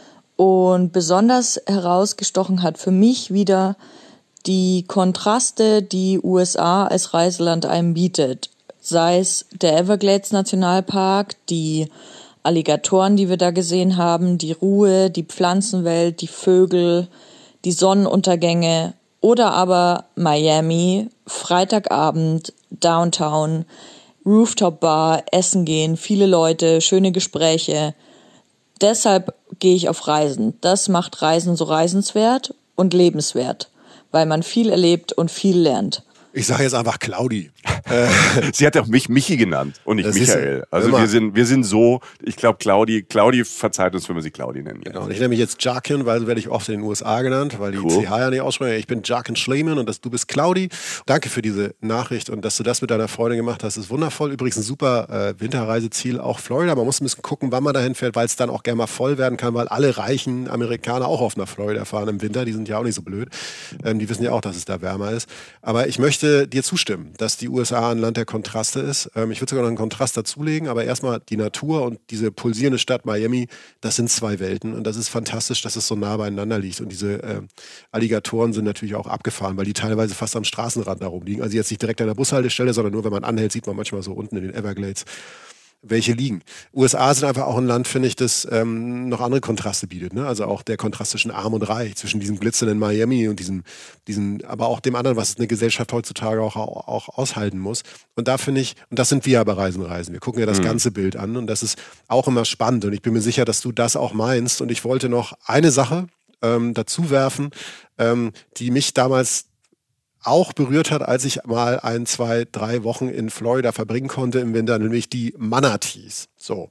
Und besonders herausgestochen hat für mich wieder die Kontraste, die USA als Reiseland einem bietet. Sei es der Everglades Nationalpark, die Alligatoren, die wir da gesehen haben, die Ruhe, die Pflanzenwelt, die Vögel, die Sonnenuntergänge oder aber Miami, Freitagabend, Downtown, Rooftop-Bar, essen gehen, viele Leute, schöne Gespräche. Deshalb gehe ich auf Reisen. Das macht Reisen so reisenswert und lebenswert, weil man viel erlebt und viel lernt. Ich sage jetzt einfach Claudi. Sie hat auch mich Michi genannt und nicht Das Michael. Also wir sind so, ich glaube Claudi verzeiht uns, wenn wir sie Claudi nennen. Genau, und ich nenne mich jetzt Jarkin, weil so werde ich oft in den USA genannt, weil die CH ja nicht aussprechen. Ich bin Jarkin Schleman und du bist Claudi. Danke für diese Nachricht und dass du das mit deiner Freundin gemacht hast, ist wundervoll. Übrigens ein super Winterreiseziel, auch Florida. Man muss ein bisschen gucken, wann man dahin fährt, weil es dann auch gerne mal voll werden kann, weil alle reichen Amerikaner auch auf nach Florida fahren im Winter. Die sind ja auch nicht so blöd. Die wissen ja auch, dass es da wärmer ist. Aber ich möchte dir zustimmen, dass die USA ein Land der Kontraste ist. Ich würde sogar noch einen Kontrast dazulegen, aber erstmal die Natur und diese pulsierende Stadt Miami, das sind zwei Welten und das ist fantastisch, dass es so nah beieinander liegt. Und diese Alligatoren sind natürlich auch abgefahren, weil die teilweise fast am Straßenrand da rumliegen. Also jetzt nicht direkt an der Bushaltestelle, sondern nur, wenn man anhält, sieht man manchmal so unten in den Everglades welche liegen. USA sind einfach auch ein Land, finde ich, das noch andere Kontraste bietet. Ne? Also auch der Kontrast zwischen Arm und Reich, zwischen diesem glitzernden Miami und diesem, aber auch dem anderen, was eine Gesellschaft heutzutage auch aushalten muss. Und da finde ich, und das sind wir ja bei Reisen. Wir gucken ja das ganze Bild an und das ist auch immer spannend. Und ich bin mir sicher, dass du das auch meinst. Und ich wollte noch eine Sache dazu werfen, die mich damals auch berührt hat, als ich mal 1, 2, 3 Wochen in Florida verbringen konnte im Winter, nämlich die Manatees. So.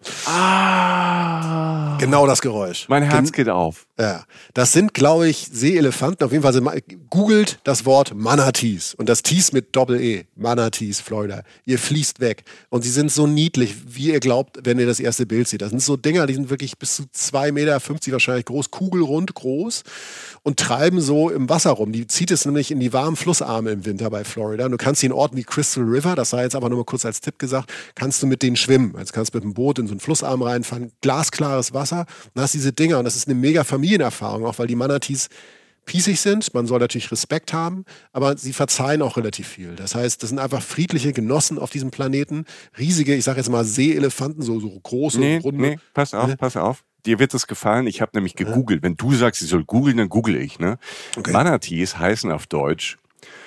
Genau das Geräusch. Mein Herz geht auf. Ja. Das sind, glaube ich, Seeelefanten. Auf jeden Fall googelt das Wort Manatees und das Tees mit Doppel-E. Manatees, Florida. Ihr fließt weg. Und sie sind so niedlich, wie ihr glaubt, wenn ihr das erste Bild seht. Das sind so Dinger, die sind wirklich bis zu 2,50 Meter wahrscheinlich groß, kugelrund groß und treiben so im Wasser rum. Die zieht es nämlich in die warmen Flussarme im Winter bei Florida. Und du kannst die in Orten wie Crystal River, das sei jetzt aber nur mal kurz als Tipp gesagt, kannst du mit denen schwimmen. Jetzt kannst du mit dem Boot in so einen Flussarm reinfahren, glasklares Wasser, und hast diese Dinger. Und das ist eine mega Familienerfahrung, auch weil die Manatees pießig sind. Man soll natürlich Respekt haben, aber sie verzeihen auch relativ viel. Das heißt, das sind einfach friedliche Genossen auf diesem Planeten. Riesige, ich sage jetzt mal Seeelefanten, so große, runde. Nee, pass auf. Dir wird es gefallen. Ich habe nämlich gegoogelt. Wenn du sagst, ich soll googeln, dann google ich. Ne? Okay. Manatees heißen auf Deutsch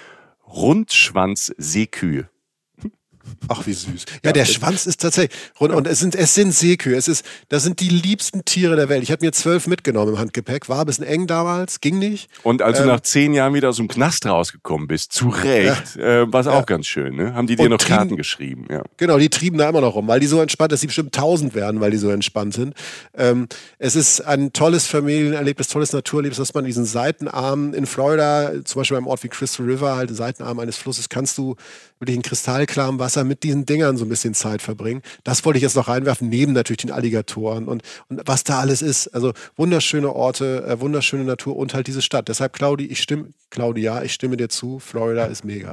Rundschwanz-Seekühe. Ach, wie süß. Ja, der Schwanz ist tatsächlich rund und es sind Seekühe. Das sind die liebsten Tiere der Welt. Ich habe mir 12 mitgenommen im Handgepäck. War ein bisschen eng damals, ging nicht. Und als du nach 10 Jahren wieder aus dem Knast rausgekommen bist, zu Recht, war es auch ganz schön. Ne? Haben die dir noch Karten geschrieben? Ja. Genau, die trieben da immer noch rum, weil die so entspannt, dass sie bestimmt 1000 werden, weil die so entspannt sind. Es ist ein tolles Familienerlebnis, tolles Naturerlebnis, dass man diesen Seitenarm in Florida, zum Beispiel beim Ort wie Crystal River, halt den Seitenarm eines Flusses, kannst du wirklich in kristallklarem Wasser mit diesen Dingern so ein bisschen Zeit verbringen. Das wollte ich jetzt noch reinwerfen, neben natürlich den Alligatoren und was da alles ist. Also wunderschöne Orte, wunderschöne Natur und halt diese Stadt. Deshalb, Claudi, ich stimme dir zu. Florida ist mega.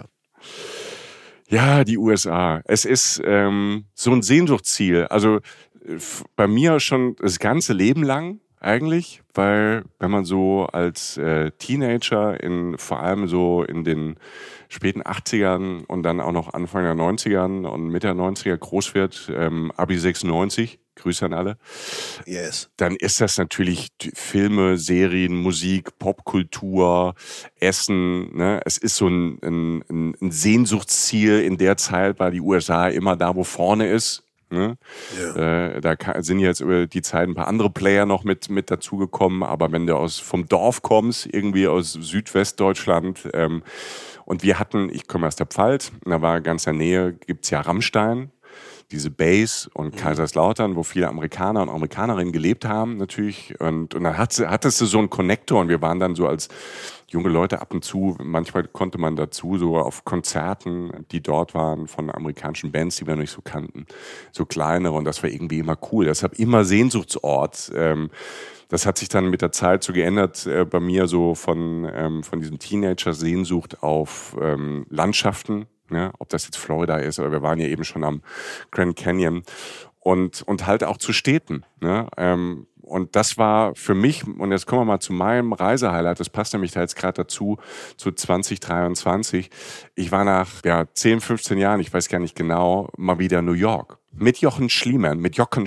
Ja, die USA. Es ist so ein Sehnsuchtsziel. Also bei mir schon das ganze Leben lang eigentlich, weil wenn man so als Teenager vor allem so in den späten 80ern und dann auch noch Anfang der 90ern und Mitte der 90er groß wird, Abi 96, Grüße an alle. Yes. Dann ist das natürlich Filme, Serien, Musik, Popkultur, Essen. Ne? Es ist so ein Sehnsuchtsziel. In der Zeit war die USA immer da, wo vorne ist. Ne? Yeah. Da sind jetzt über die Zeit ein paar andere Player noch mit dazugekommen, aber wenn du vom Dorf kommst, irgendwie aus Südwestdeutschland, und ich komme aus der Pfalz, da war ganz in der Nähe, gibt's ja Rammstein. diese Base und Kaiserslautern, wo viele Amerikaner und Amerikanerinnen gelebt haben natürlich. Und dann hattest du so einen Connector und wir waren dann so als junge Leute ab und zu, manchmal konnte man dazu so auf Konzerten, die dort waren von amerikanischen Bands, die wir noch nicht so kannten, so kleinere, und das war irgendwie immer cool. Deshalb immer Sehnsuchtsort. Das hat sich dann mit der Zeit so geändert bei mir, so von diesem Teenager-Sehnsucht auf Landschaften, ne? Ob das jetzt Florida ist oder wir waren ja eben schon am Grand Canyon und halt auch zu Städten, ne? Und das war für mich, und jetzt kommen wir mal zu meinem Reisehighlight, das passt nämlich da jetzt gerade dazu, zu 2023. Ich war nach 10, 15 Jahren, ich weiß gar nicht genau, mal wieder in New York. Mit Jochen Schliemann.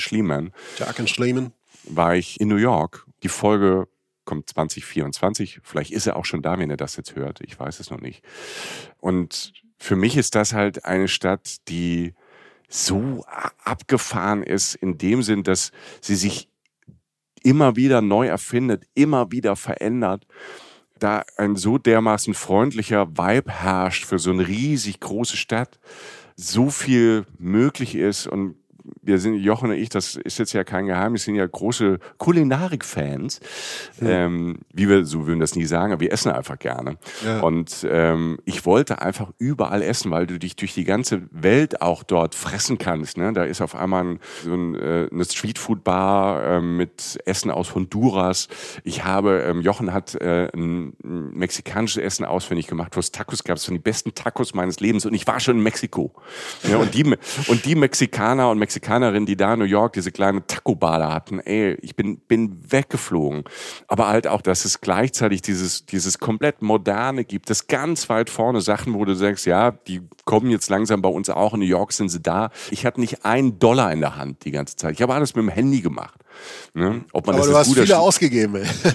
War ich in New York. Die Folge kommt 2024. Vielleicht ist er auch schon da, wenn er das jetzt hört. Ich weiß es noch nicht. Und für mich ist das halt eine Stadt, die so abgefahren ist, in dem Sinn, dass sie sich immer wieder neu erfindet, immer wieder verändert, da ein so dermaßen freundlicher Vibe herrscht für so eine riesig große Stadt, so viel möglich ist. Und wir sind, Jochen und ich, das ist jetzt ja kein Geheimnis, sind ja große Kulinarik-Fans. Wie wir, so würden das nie sagen, aber wir essen einfach gerne. Ja. Und ich wollte einfach überall essen, weil du dich durch die ganze Welt auch dort fressen kannst. Ne? Da ist auf einmal eine Streetfood-Bar mit Essen aus Honduras. Jochen hat ein mexikanisches Essen ausfindig gemacht, wo es Tacos gab. Das waren die besten Tacos meines Lebens. Und ich war schon in Mexiko. Ja, und die Mexikaner und Mexikanerinnen, die da in New York diese kleine Taco-Bar da hatten, ich bin weggeflogen. Aber halt auch, dass es gleichzeitig dieses komplett Moderne gibt, das ganz weit vorne Sachen, wo du sagst, ja, die kommen jetzt langsam bei uns auch, in New York sind sie da. Ich hatte nicht $1 in der Hand die ganze Zeit. Ich habe alles mit dem Handy gemacht. Ne? Ob man aber das du hast viele ausgegeben.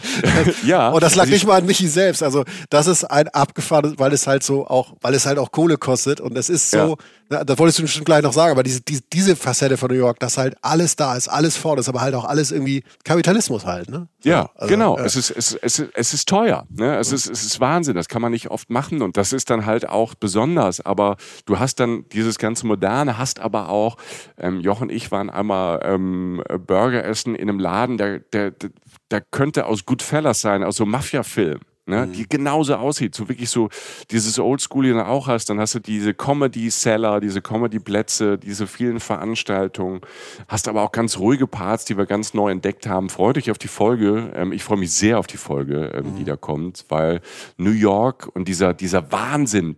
Ja. Und das lag nicht mal an Michi selbst. Also das ist ein abgefahrenes, weil es halt auch Kohle kostet. Und es ist so, das wolltest du bestimmt gleich noch sagen, aber diese Facette von New York, dass halt alles da ist, alles vorne ist, aber halt auch alles irgendwie Kapitalismus halt. Ne? Ja, also, genau. Ja. Es ist teuer. Ne? Es ist Wahnsinn. Das kann man nicht oft machen. Und das ist dann halt auch besonders. Aber du hast dann dieses ganze Moderne, hast aber auch, Jochen und ich waren einmal Burger essen in einem Laden, der könnte aus Goodfellas sein, aus so einem Mafia-Film. Ne, die genauso aussieht, so wirklich so dieses Oldschool, die du auch hast, dann hast du diese Comedy-Seller, diese Comedy-Plätze, diese vielen Veranstaltungen, hast aber auch ganz ruhige Parts, die wir ganz neu entdeckt haben. Freut euch auf die Folge, ich freue mich sehr auf die Folge, die da kommt, weil New York und dieser Wahnsinn,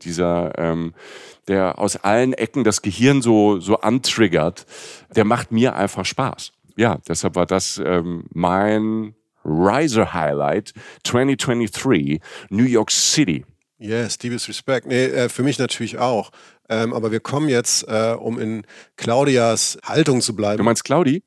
der aus allen Ecken das Gehirn so antriggert, der macht mir einfach Spaß. Ja, deshalb war das mein Reiser-Highlight 2023, New York City. Yes, deepest respect. Nee, für mich natürlich auch. Aber wir kommen jetzt, um in Claudias Haltung zu bleiben. Du meinst Claudi?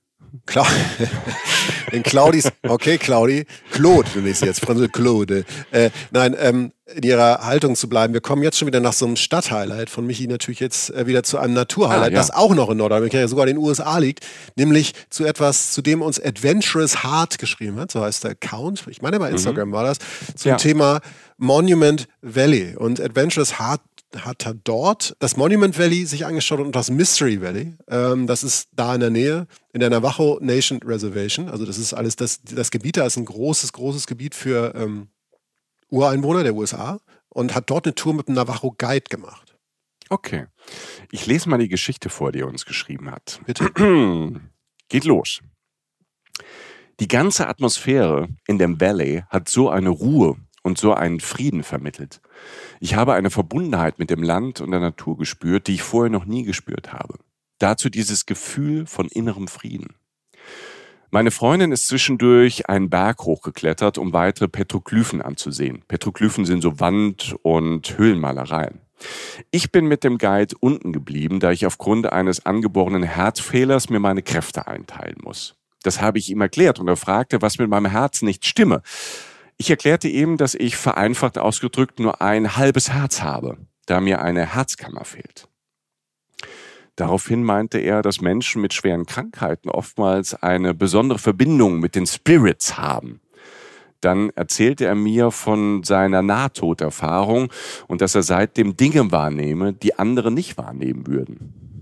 In Claudis, okay, Claudi, Claude nenne ich sie jetzt, Französisch Claude. In ihrer Haltung zu bleiben. Wir kommen jetzt schon wieder nach so einem Stadthighlight von Michi natürlich jetzt wieder zu einem Naturhighlight, das auch noch in Nordamerika, sogar in den USA liegt, nämlich zu etwas, zu dem uns Adventurous Heart geschrieben hat, so heißt der Account, ich meine bei Instagram war das, zum Thema Monument Valley. Und Adventurous Heart hat dort das Monument Valley sich angeschaut und das Mystery Valley. Das ist da in der Nähe, in der Navajo Nation Reservation. Also das ist alles, das Gebiet da ist ein großes Gebiet für Ureinwohner der USA und hat dort eine Tour mit einem Navajo Guide gemacht. Okay. Ich lese mal die Geschichte vor, die er uns geschrieben hat. Bitte. Geht los. Die ganze Atmosphäre in dem Valley hat so eine Ruhe und so einen Frieden vermittelt. Ich habe eine Verbundenheit mit dem Land und der Natur gespürt, die ich vorher noch nie gespürt habe. Dazu dieses Gefühl von innerem Frieden. Meine Freundin ist zwischendurch einen Berg hochgeklettert, um weitere Petroglyphen anzusehen. Petroglyphen sind so Wand- und Höhlenmalereien. Ich bin mit dem Guide unten geblieben, da ich aufgrund eines angeborenen Herzfehlers mir meine Kräfte einteilen muss. Das habe ich ihm erklärt und er fragte, was mit meinem Herz nicht stimme. Ich erklärte ihm, dass ich vereinfacht ausgedrückt nur ein halbes Herz habe, da mir eine Herzkammer fehlt. Daraufhin meinte er, dass Menschen mit schweren Krankheiten oftmals eine besondere Verbindung mit den Spirits haben. Dann erzählte er mir von seiner Nahtoderfahrung und dass er seitdem Dinge wahrnehme, die andere nicht wahrnehmen würden.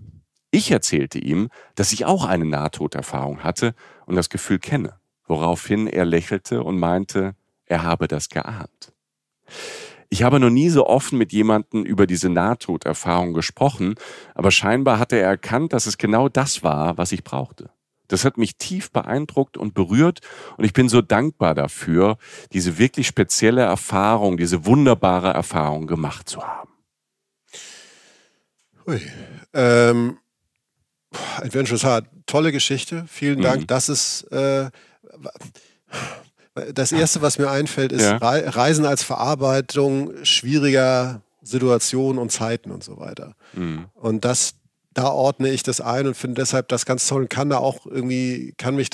Ich erzählte ihm, dass ich auch eine Nahtoderfahrung hatte und das Gefühl kenne, woraufhin er lächelte und meinte, er habe das geahnt. Ich habe noch nie so offen mit jemandem über diese Nahtoderfahrung gesprochen, aber scheinbar hatte er erkannt, dass es genau das war, was ich brauchte. Das hat mich tief beeindruckt und berührt und ich bin so dankbar dafür, diese wirklich spezielle Erfahrung, diese wunderbare Erfahrung gemacht zu haben. Ui. Adventures Heart, tolle Geschichte, vielen Dank. Das ist das Erste, was mir einfällt, ist Reisen als Verarbeitung schwieriger Situationen und Zeiten und so weiter. Und da ordne ich das ein und finde deshalb das ganz toll und kann wir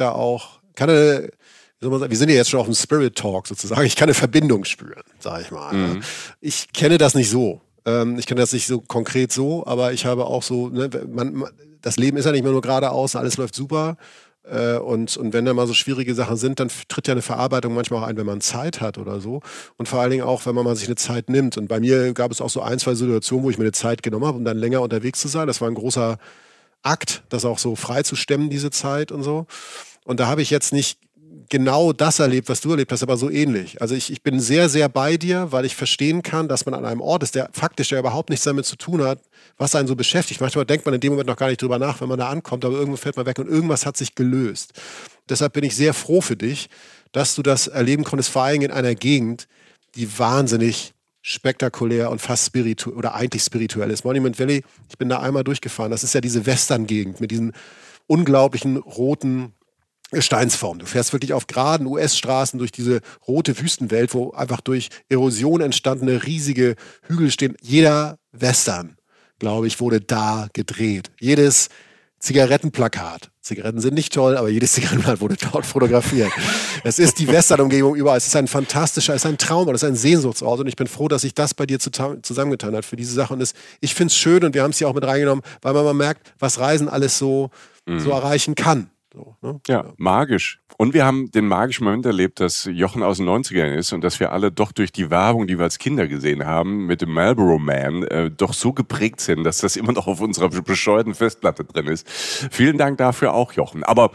sind ja jetzt schon auf dem Spirit Talk sozusagen, ich kann eine Verbindung spüren, sage ich mal. Ich kenne das nicht so. Ich kenne das nicht so konkret so, aber ich habe auch so, ne, das Leben ist ja nicht mehr nur geradeaus, alles läuft super. Und wenn da mal so schwierige Sachen sind, dann tritt ja eine Verarbeitung manchmal auch ein, wenn man Zeit hat oder so. Und vor allen Dingen auch, wenn man mal sich eine Zeit nimmt. Und bei mir gab es auch so 1, 2 Situationen, wo ich mir eine Zeit genommen habe, um dann länger unterwegs zu sein. Das war ein großer Akt, das auch so frei zu stemmen, diese Zeit und so. Und da habe ich jetzt nicht genau das erlebt, was du erlebt hast, aber so ähnlich. Also ich bin sehr, sehr bei dir, weil ich verstehen kann, dass man an einem Ort ist, der faktisch ja überhaupt nichts damit zu tun hat, was einen so beschäftigt. Manchmal denkt man in dem Moment noch gar nicht drüber nach, wenn man da ankommt, aber irgendwo fällt man weg und irgendwas hat sich gelöst. Deshalb bin ich sehr froh für dich, dass du das erleben konntest, vor allem in einer Gegend, die wahnsinnig spektakulär und fast spirituell oder eigentlich spirituell ist. Monument Valley, ich bin da einmal durchgefahren, das ist ja diese Western-Gegend mit diesen unglaublichen roten Gesteinsform. Du fährst wirklich auf geraden US-Straßen durch diese rote Wüstenwelt, wo einfach durch Erosion entstandene riesige Hügel stehen. Jeder Western, glaube ich, wurde da gedreht. Jedes Zigarettenplakat. Zigaretten sind nicht toll, aber jedes Zigarettenplakat wurde dort fotografiert. Es ist die Western-Umgebung überall. Es ist ein fantastischer, es ist ein Traum, es ist ein Sehnsuchtsort und ich bin froh, dass sich das bei dir zusammengetan hat für diese Sache. Und ich finde es schön und wir haben es hier auch mit reingenommen, weil man mal merkt, was Reisen alles so erreichen kann. So, ne? Ja, magisch. Und wir haben den magischen Moment erlebt, dass Jochen aus den 90ern ist und dass wir alle doch durch die Werbung, die wir als Kinder gesehen haben, mit dem Marlboro Man, doch so geprägt sind, dass das immer noch auf unserer bescheuerten Festplatte drin ist. Vielen Dank dafür auch, Jochen. Aber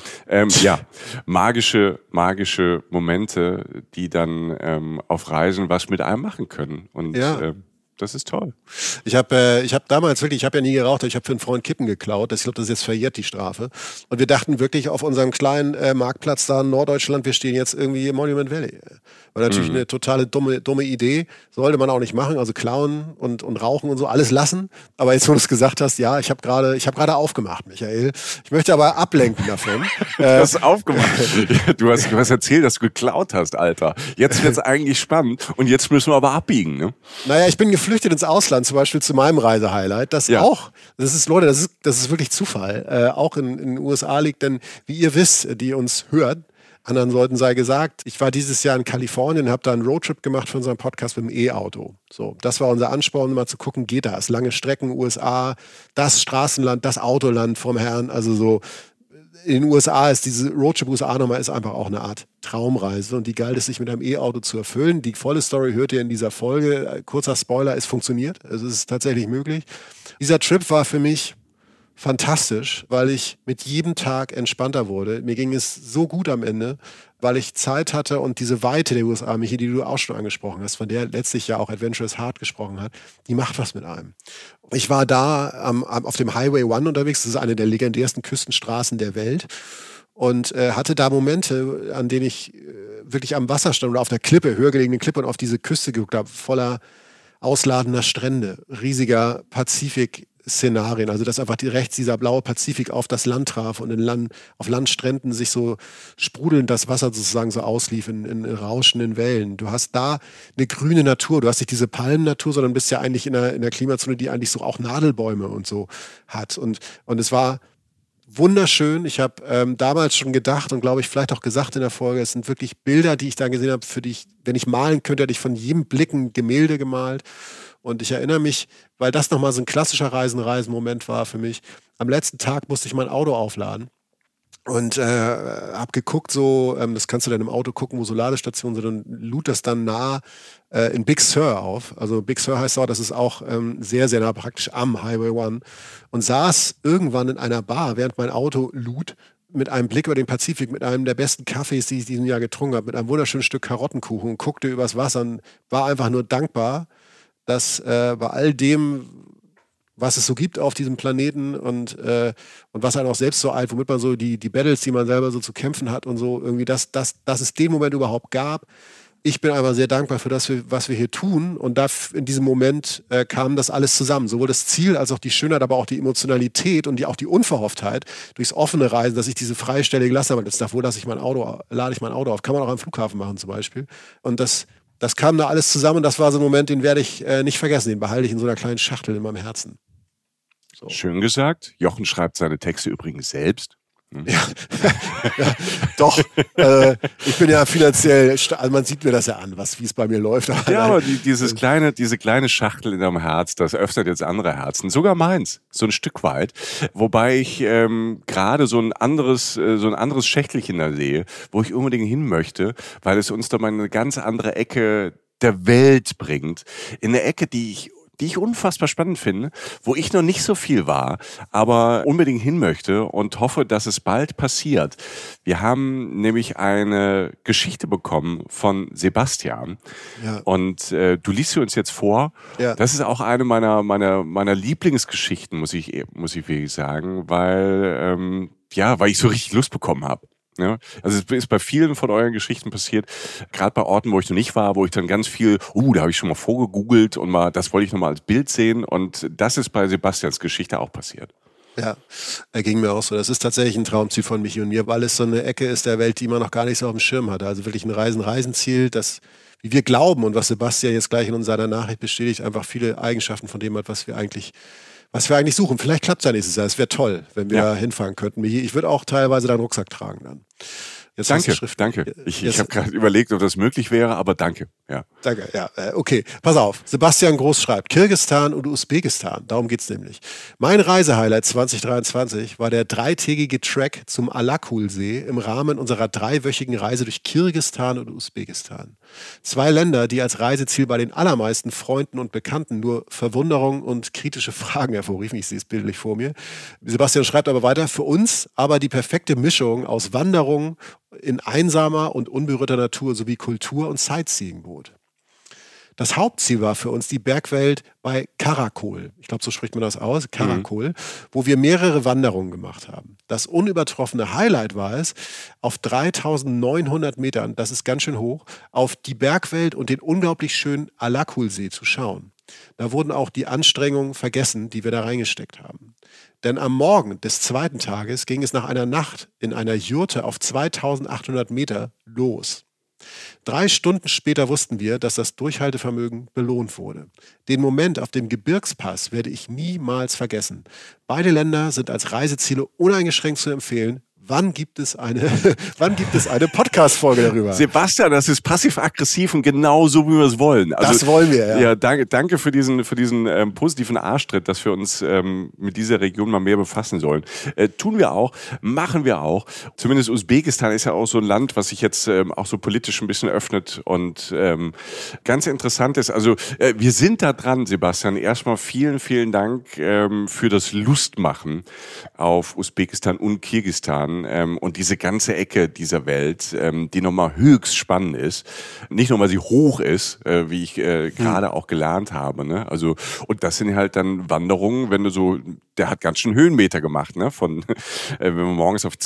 magische Momente, die dann auf Reisen was mit einem machen können. Und das ist toll. Ich habe damals wirklich, ich habe ja nie geraucht, aber ich habe für einen Freund Kippen geklaut. Ich glaube, das ist jetzt verjährt, die Strafe. Und wir dachten wirklich auf unserem kleinen Marktplatz da in Norddeutschland, wir stehen jetzt irgendwie im Monument Valley. War natürlich eine totale dumme Idee. Sollte man auch nicht machen. Also klauen und rauchen und so, alles lassen. Aber jetzt, wo du es gesagt hast, ja, ich habe gerade aufgemacht, Michael. Ich möchte aber ablenken davon. Du hast aufgemacht. Du hast erzählt, dass du geklaut hast, Alter. Jetzt wird's eigentlich spannend. Und jetzt müssen wir aber abbiegen, ne? Naja, ich bin geflüchtet ins Ausland, zum Beispiel zu meinem Reisehighlight. Das ist wirklich Zufall. Auch in den USA liegt, denn wie ihr wisst, die uns hört, anderen Leuten sei gesagt, ich war dieses Jahr in Kalifornien, habe da einen Roadtrip gemacht für unseren Podcast mit dem E-Auto. So, das war unser Ansporn, mal zu gucken, geht das? Lange Strecken, USA, das Straßenland, das Autoland vom Herrn, also so. In den USA ist diese Roadtrip-USA-Nummer ist einfach auch eine Art Traumreise und die galt es, sich mit einem E-Auto zu erfüllen. Die volle Story hört ihr in dieser Folge. Kurzer Spoiler, es funktioniert. Also es ist tatsächlich möglich. Dieser Trip war für mich fantastisch, weil ich mit jedem Tag entspannter wurde. Mir ging es so gut am Ende, weil ich Zeit hatte und diese Weite der USA, Michi, die du auch schon angesprochen hast, von der letztlich ja auch Adventures Heart gesprochen hat, die macht was mit einem. Ich war da auf dem Highway 1 unterwegs, das ist eine der legendärsten Küstenstraßen der Welt und hatte da Momente, an denen ich wirklich am Wasser stand oder auf der Klippe, höher gelegenen Klippe und auf diese Küste geguckt habe, voller ausladender Strände, riesiger Pazifik-Szenarien, also dass einfach rechts dieser blaue Pazifik auf das Land traf und auf Landstränden sich so sprudelnd das Wasser sozusagen so auslief in rauschenden Wellen. Du hast da eine grüne Natur, du hast nicht diese Palmennatur, sondern bist ja eigentlich in der Klimazone, die eigentlich so auch Nadelbäume und so hat. Und es war wunderschön. Ich habe damals schon gedacht und glaube ich vielleicht auch gesagt in der Folge, es sind wirklich Bilder, die ich da gesehen habe, für dich, wenn ich malen könnte, hätte ich von jedem Blick ein Gemälde gemalt. Und ich erinnere mich, weil das nochmal so ein klassischer Reisenmoment war für mich, am letzten Tag musste ich mein Auto aufladen. Und hab geguckt, so, das kannst du dann im Auto gucken, wo so Ladestationen sind, und lud das dann nah in Big Sur auf. Also Big Sur heißt auch, das ist auch sehr, sehr nah praktisch am Highway 1. Und saß irgendwann in einer Bar, während mein Auto lud, mit einem Blick über den Pazifik, mit einem der besten Kaffees, die ich diesem Jahr getrunken habe, mit einem wunderschönen Stück Karottenkuchen und guckte übers Wasser und war einfach nur dankbar, dass bei all dem, was es so gibt auf diesem Planeten und was einen auch selbst so eilt, womit man so die Battles, die man selber so zu kämpfen hat und so, irgendwie, dass es den Moment überhaupt gab. Ich bin aber sehr dankbar für das, was wir hier tun, und in diesem Moment kam das alles zusammen. Sowohl das Ziel als auch die Schönheit, aber auch die Emotionalität und auch die Unverhofftheit durchs offene Reisen, dass ich diese freie Stelle gelassen habe. Jetzt davor, lade ich mein Auto auf. Kann man auch am Flughafen machen zum Beispiel. Und das kam da alles zusammen, und das war so ein Moment, den werde ich nicht vergessen. Den behalte ich in so einer kleinen Schachtel in meinem Herzen. So. Schön gesagt. Jochen schreibt seine Texte übrigens selbst. Ja, doch. Ich bin ja finanziell, also man sieht mir das ja an, wie es bei mir läuft. Aber diese kleine Schachtel in deinem Herz, das öffnet jetzt andere Herzen, sogar meins, so ein Stück weit. Wobei ich gerade so ein anderes Schächtelchen da sehe, wo ich unbedingt hin möchte, weil es uns da mal in eine ganz andere Ecke der Welt bringt. In eine Ecke, die ich unfassbar spannend finde, wo ich noch nicht so viel war, aber unbedingt hin möchte und hoffe, dass es bald passiert. Wir haben nämlich eine Geschichte bekommen von Sebastian. Ja. Und du liest sie uns jetzt vor. Ja. Das ist auch eine meiner Lieblingsgeschichten, muss ich wirklich sagen, weil ich so richtig Lust bekommen habe. Ja, also es ist bei vielen von euren Geschichten passiert, gerade bei Orten, wo ich noch nicht war, wo ich dann ganz viel, da habe ich schon mal vorgegoogelt und das wollte ich noch mal als Bild sehen, und das ist bei Sebastians Geschichte auch passiert. Ja, ging mir auch so. Das ist tatsächlich ein Traumziel von Michi und mir, weil es so eine Ecke ist der Welt, die man noch gar nicht so auf dem Schirm hatte. Also wirklich ein Reisenziel, das, wie wir glauben und was Sebastian jetzt gleich in seiner Nachricht bestätigt, einfach viele Eigenschaften von dem hat, was wir eigentlich suchen. Vielleicht klappt es ja nächstes Jahr. Es wäre toll, wenn wir da hinfahren könnten. Ich würde auch teilweise deinen Rucksack tragen dann. Jetzt danke. Ich habe gerade überlegt, ob das möglich wäre, aber danke. Ja. Danke, ja. Okay, pass auf. Sebastian Groß schreibt, Kirgisistan und Usbekistan. Darum geht's nämlich. Mein Reisehighlight 2023 war der 3-tägige Trek zum Alakul-See im Rahmen unserer 3-wöchigen Reise durch Kirgisistan und Usbekistan. 2 Länder, die als Reiseziel bei den allermeisten Freunden und Bekannten nur Verwunderung und kritische Fragen hervorriefen. Ich sehe es bildlich vor mir. Sebastian schreibt aber weiter, für uns aber die perfekte Mischung aus Wanderung in einsamer und unberührter Natur sowie Kultur und Sightseeing bot. Das Hauptziel war für uns die Bergwelt bei Karakol. Ich glaube, so spricht man das aus, Karakol, wo wir mehrere Wanderungen gemacht haben. Das unübertroffene Highlight war es, auf 3.900 Metern, das ist ganz schön hoch, auf die Bergwelt und den unglaublich schönen Alakul-See zu schauen. Da wurden auch die Anstrengungen vergessen, die wir da reingesteckt haben. Denn am Morgen des 2. Tages ging es nach einer Nacht in einer Jurte auf 2.800 Meter los. 3 Stunden später wussten wir, dass das Durchhaltevermögen belohnt wurde. Den Moment auf dem Gebirgspass werde ich niemals vergessen. Beide Länder sind als Reiseziele uneingeschränkt zu empfehlen. Wann gibt es eine Podcast-Folge darüber? Sebastian, das ist passiv-aggressiv und genau so, wie wir es wollen. Also, das wollen wir, ja. Ja, danke für diesen positiven Arschtritt, dass wir uns mit dieser Region mal mehr befassen sollen. Tun wir auch, machen wir auch. Zumindest Usbekistan ist ja auch so ein Land, was sich jetzt auch so politisch ein bisschen öffnet und ganz interessant ist. Also wir sind da dran, Sebastian. Erstmal vielen, vielen Dank für das Lustmachen auf Usbekistan und Kirgisistan. Und diese ganze Ecke dieser Welt, die nochmal höchst spannend ist. Nicht nur, weil sie hoch ist, wie ich gerade auch gelernt habe. Ne? Also, und das sind halt dann Wanderungen, wenn du so, der hat ganz schön Höhenmeter gemacht, ne? Von, wenn man morgens auf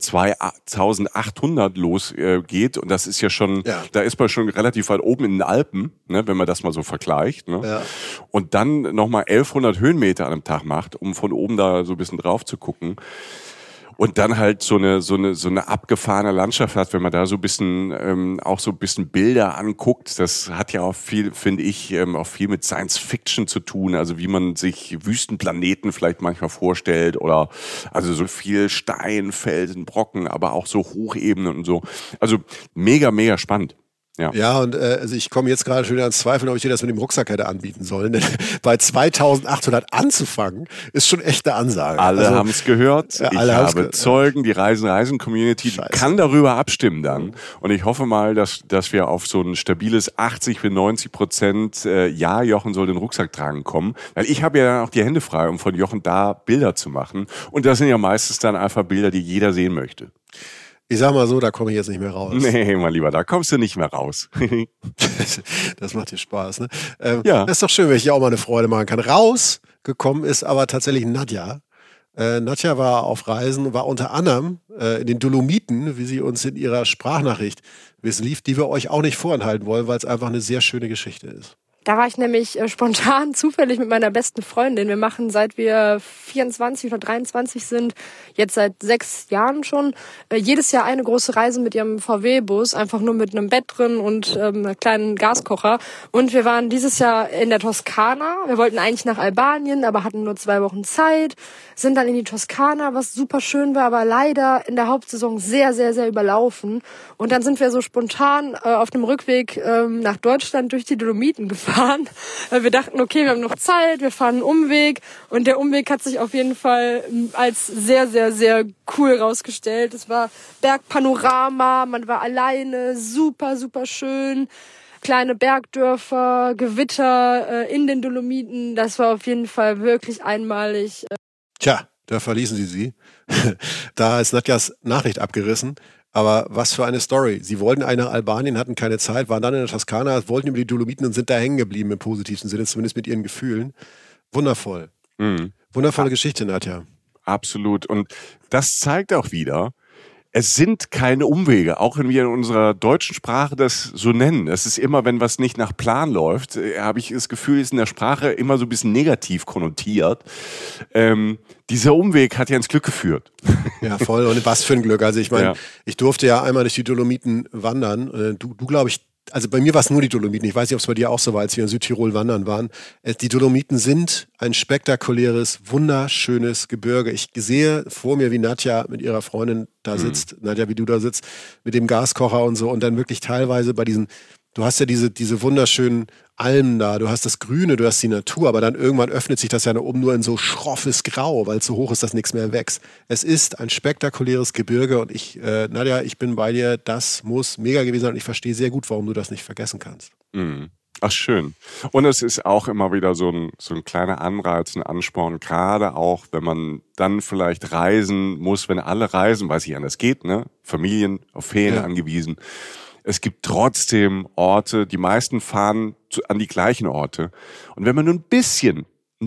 2.800 losgeht, und das ist ja schon, da ist man schon relativ weit oben in den Alpen, ne? Wenn man das mal so vergleicht. Ne? Ja. Und dann nochmal 1.100 Höhenmeter an einem Tag macht, um von oben da so ein bisschen drauf zu gucken. Und dann halt so eine abgefahrene Landschaft hat, wenn man da so ein bisschen auch so ein bisschen Bilder anguckt. Das hat ja auch viel, finde ich, auch viel mit Science Fiction zu tun. Also wie man sich Wüstenplaneten vielleicht manchmal vorstellt, oder also so viel Stein, Felsen, Brocken, aber auch so Hochebenen und so. Also mega, mega spannend. Ja, und also ich komme jetzt gerade schon wieder ans Zweifeln, ob ich dir das mit dem Rucksack hätte anbieten sollen. Denn bei 2.800 anzufangen, ist schon echt eine Ansage. Alle haben es gehört. Ja, ich habe Zeugen, die Reisen-Community kann darüber abstimmen dann. Und ich hoffe mal, dass wir auf so ein stabiles 80-90%, ja, Jochen soll den Rucksack tragen kommen. Weil ich habe ja dann auch die Hände frei, um von Jochen da Bilder zu machen. Und das sind ja meistens dann einfach Bilder, die jeder sehen möchte. Ich sag mal so, da komme ich jetzt nicht mehr raus. Nee, mein Lieber, da kommst du nicht mehr raus. Das macht dir Spaß, ne? Ja. Das ist doch schön, wenn ich dir auch mal eine Freude machen kann. Rausgekommen ist aber tatsächlich Nadja. Nadja war auf Reisen, war unter anderem in den Dolomiten, wie sie uns in ihrer Sprachnachricht wissen lief, die wir euch auch nicht vorenthalten wollen, weil es einfach eine sehr schöne Geschichte ist. Da war ich nämlich spontan zufällig mit meiner besten Freundin. Wir machen, seit wir 24 oder 23 sind, jetzt seit 6 Jahren schon, jedes Jahr eine große Reise mit ihrem VW-Bus, einfach nur mit einem Bett drin und einem kleinen Gaskocher. Und wir waren dieses Jahr in der Toskana. Wir wollten eigentlich nach Albanien, aber hatten nur 2 Wochen Zeit. Sind dann in die Toskana, was super schön war, aber leider in der Hauptsaison sehr, sehr, sehr überlaufen. Und dann sind wir so spontan auf dem Rückweg nach Deutschland durch die Dolomiten gefahren. Wir dachten, okay, wir haben noch Zeit, wir fahren einen Umweg. Und der Umweg hat sich auf jeden Fall als sehr, sehr, sehr cool rausgestellt. Es war Bergpanorama, man war alleine, super, super schön. Kleine Bergdörfer, Gewitter in den Dolomiten. Das war auf jeden Fall wirklich einmalig. Tja, da verließen sie. Da ist Nadjas Nachricht abgerissen. Aber was für eine Story. Sie wollten eigentlich nach Albanien, hatten keine Zeit, waren dann in der Toskana, wollten über die Dolomiten und sind da hängen geblieben im positivsten Sinne, zumindest mit ihren Gefühlen. Wundervoll. Wundervolle Geschichte, Nadja. Absolut. Und das zeigt auch wieder, es sind keine Umwege, auch wenn wir in unserer deutschen Sprache das so nennen. Es ist immer, wenn was nicht nach Plan läuft, habe ich das Gefühl, ist in der Sprache immer so ein bisschen negativ konnotiert. Dieser Umweg hat ja ins Glück geführt. Ja, voll. Und was für ein Glück. Also ich meine, ich durfte ja einmal durch die Dolomiten wandern. Du glaube ich, also bei mir war es nur die Dolomiten. Ich weiß nicht, ob es bei dir auch so war, als wir in Südtirol wandern waren. Die Dolomiten sind ein spektakuläres, wunderschönes Gebirge. Ich sehe vor mir, wie Nadja mit ihrer Freundin da sitzt, Nadja, wie du da sitzt, mit dem Gaskocher und so. Und dann wirklich teilweise bei diesen, du hast ja diese wunderschönen Almen da, du hast das Grüne, du hast die Natur, aber dann irgendwann öffnet sich das ja nach oben nur in so schroffes Grau, weil es so hoch ist, dass nichts mehr wächst. Es ist ein spektakuläres Gebirge und Nadja, ich bin bei dir, das muss mega gewesen sein und ich verstehe sehr gut, warum du das nicht vergessen kannst. Ach, schön. Und es ist auch immer wieder so ein kleiner Anreiz, ein Ansporn, gerade auch, wenn man dann vielleicht reisen muss, wenn alle reisen, weil es nicht anders geht, ne? Familien auf Ferien angewiesen. Es gibt trotzdem Orte, die meisten fahren an die gleichen Orte. Und wenn man nur ein bisschen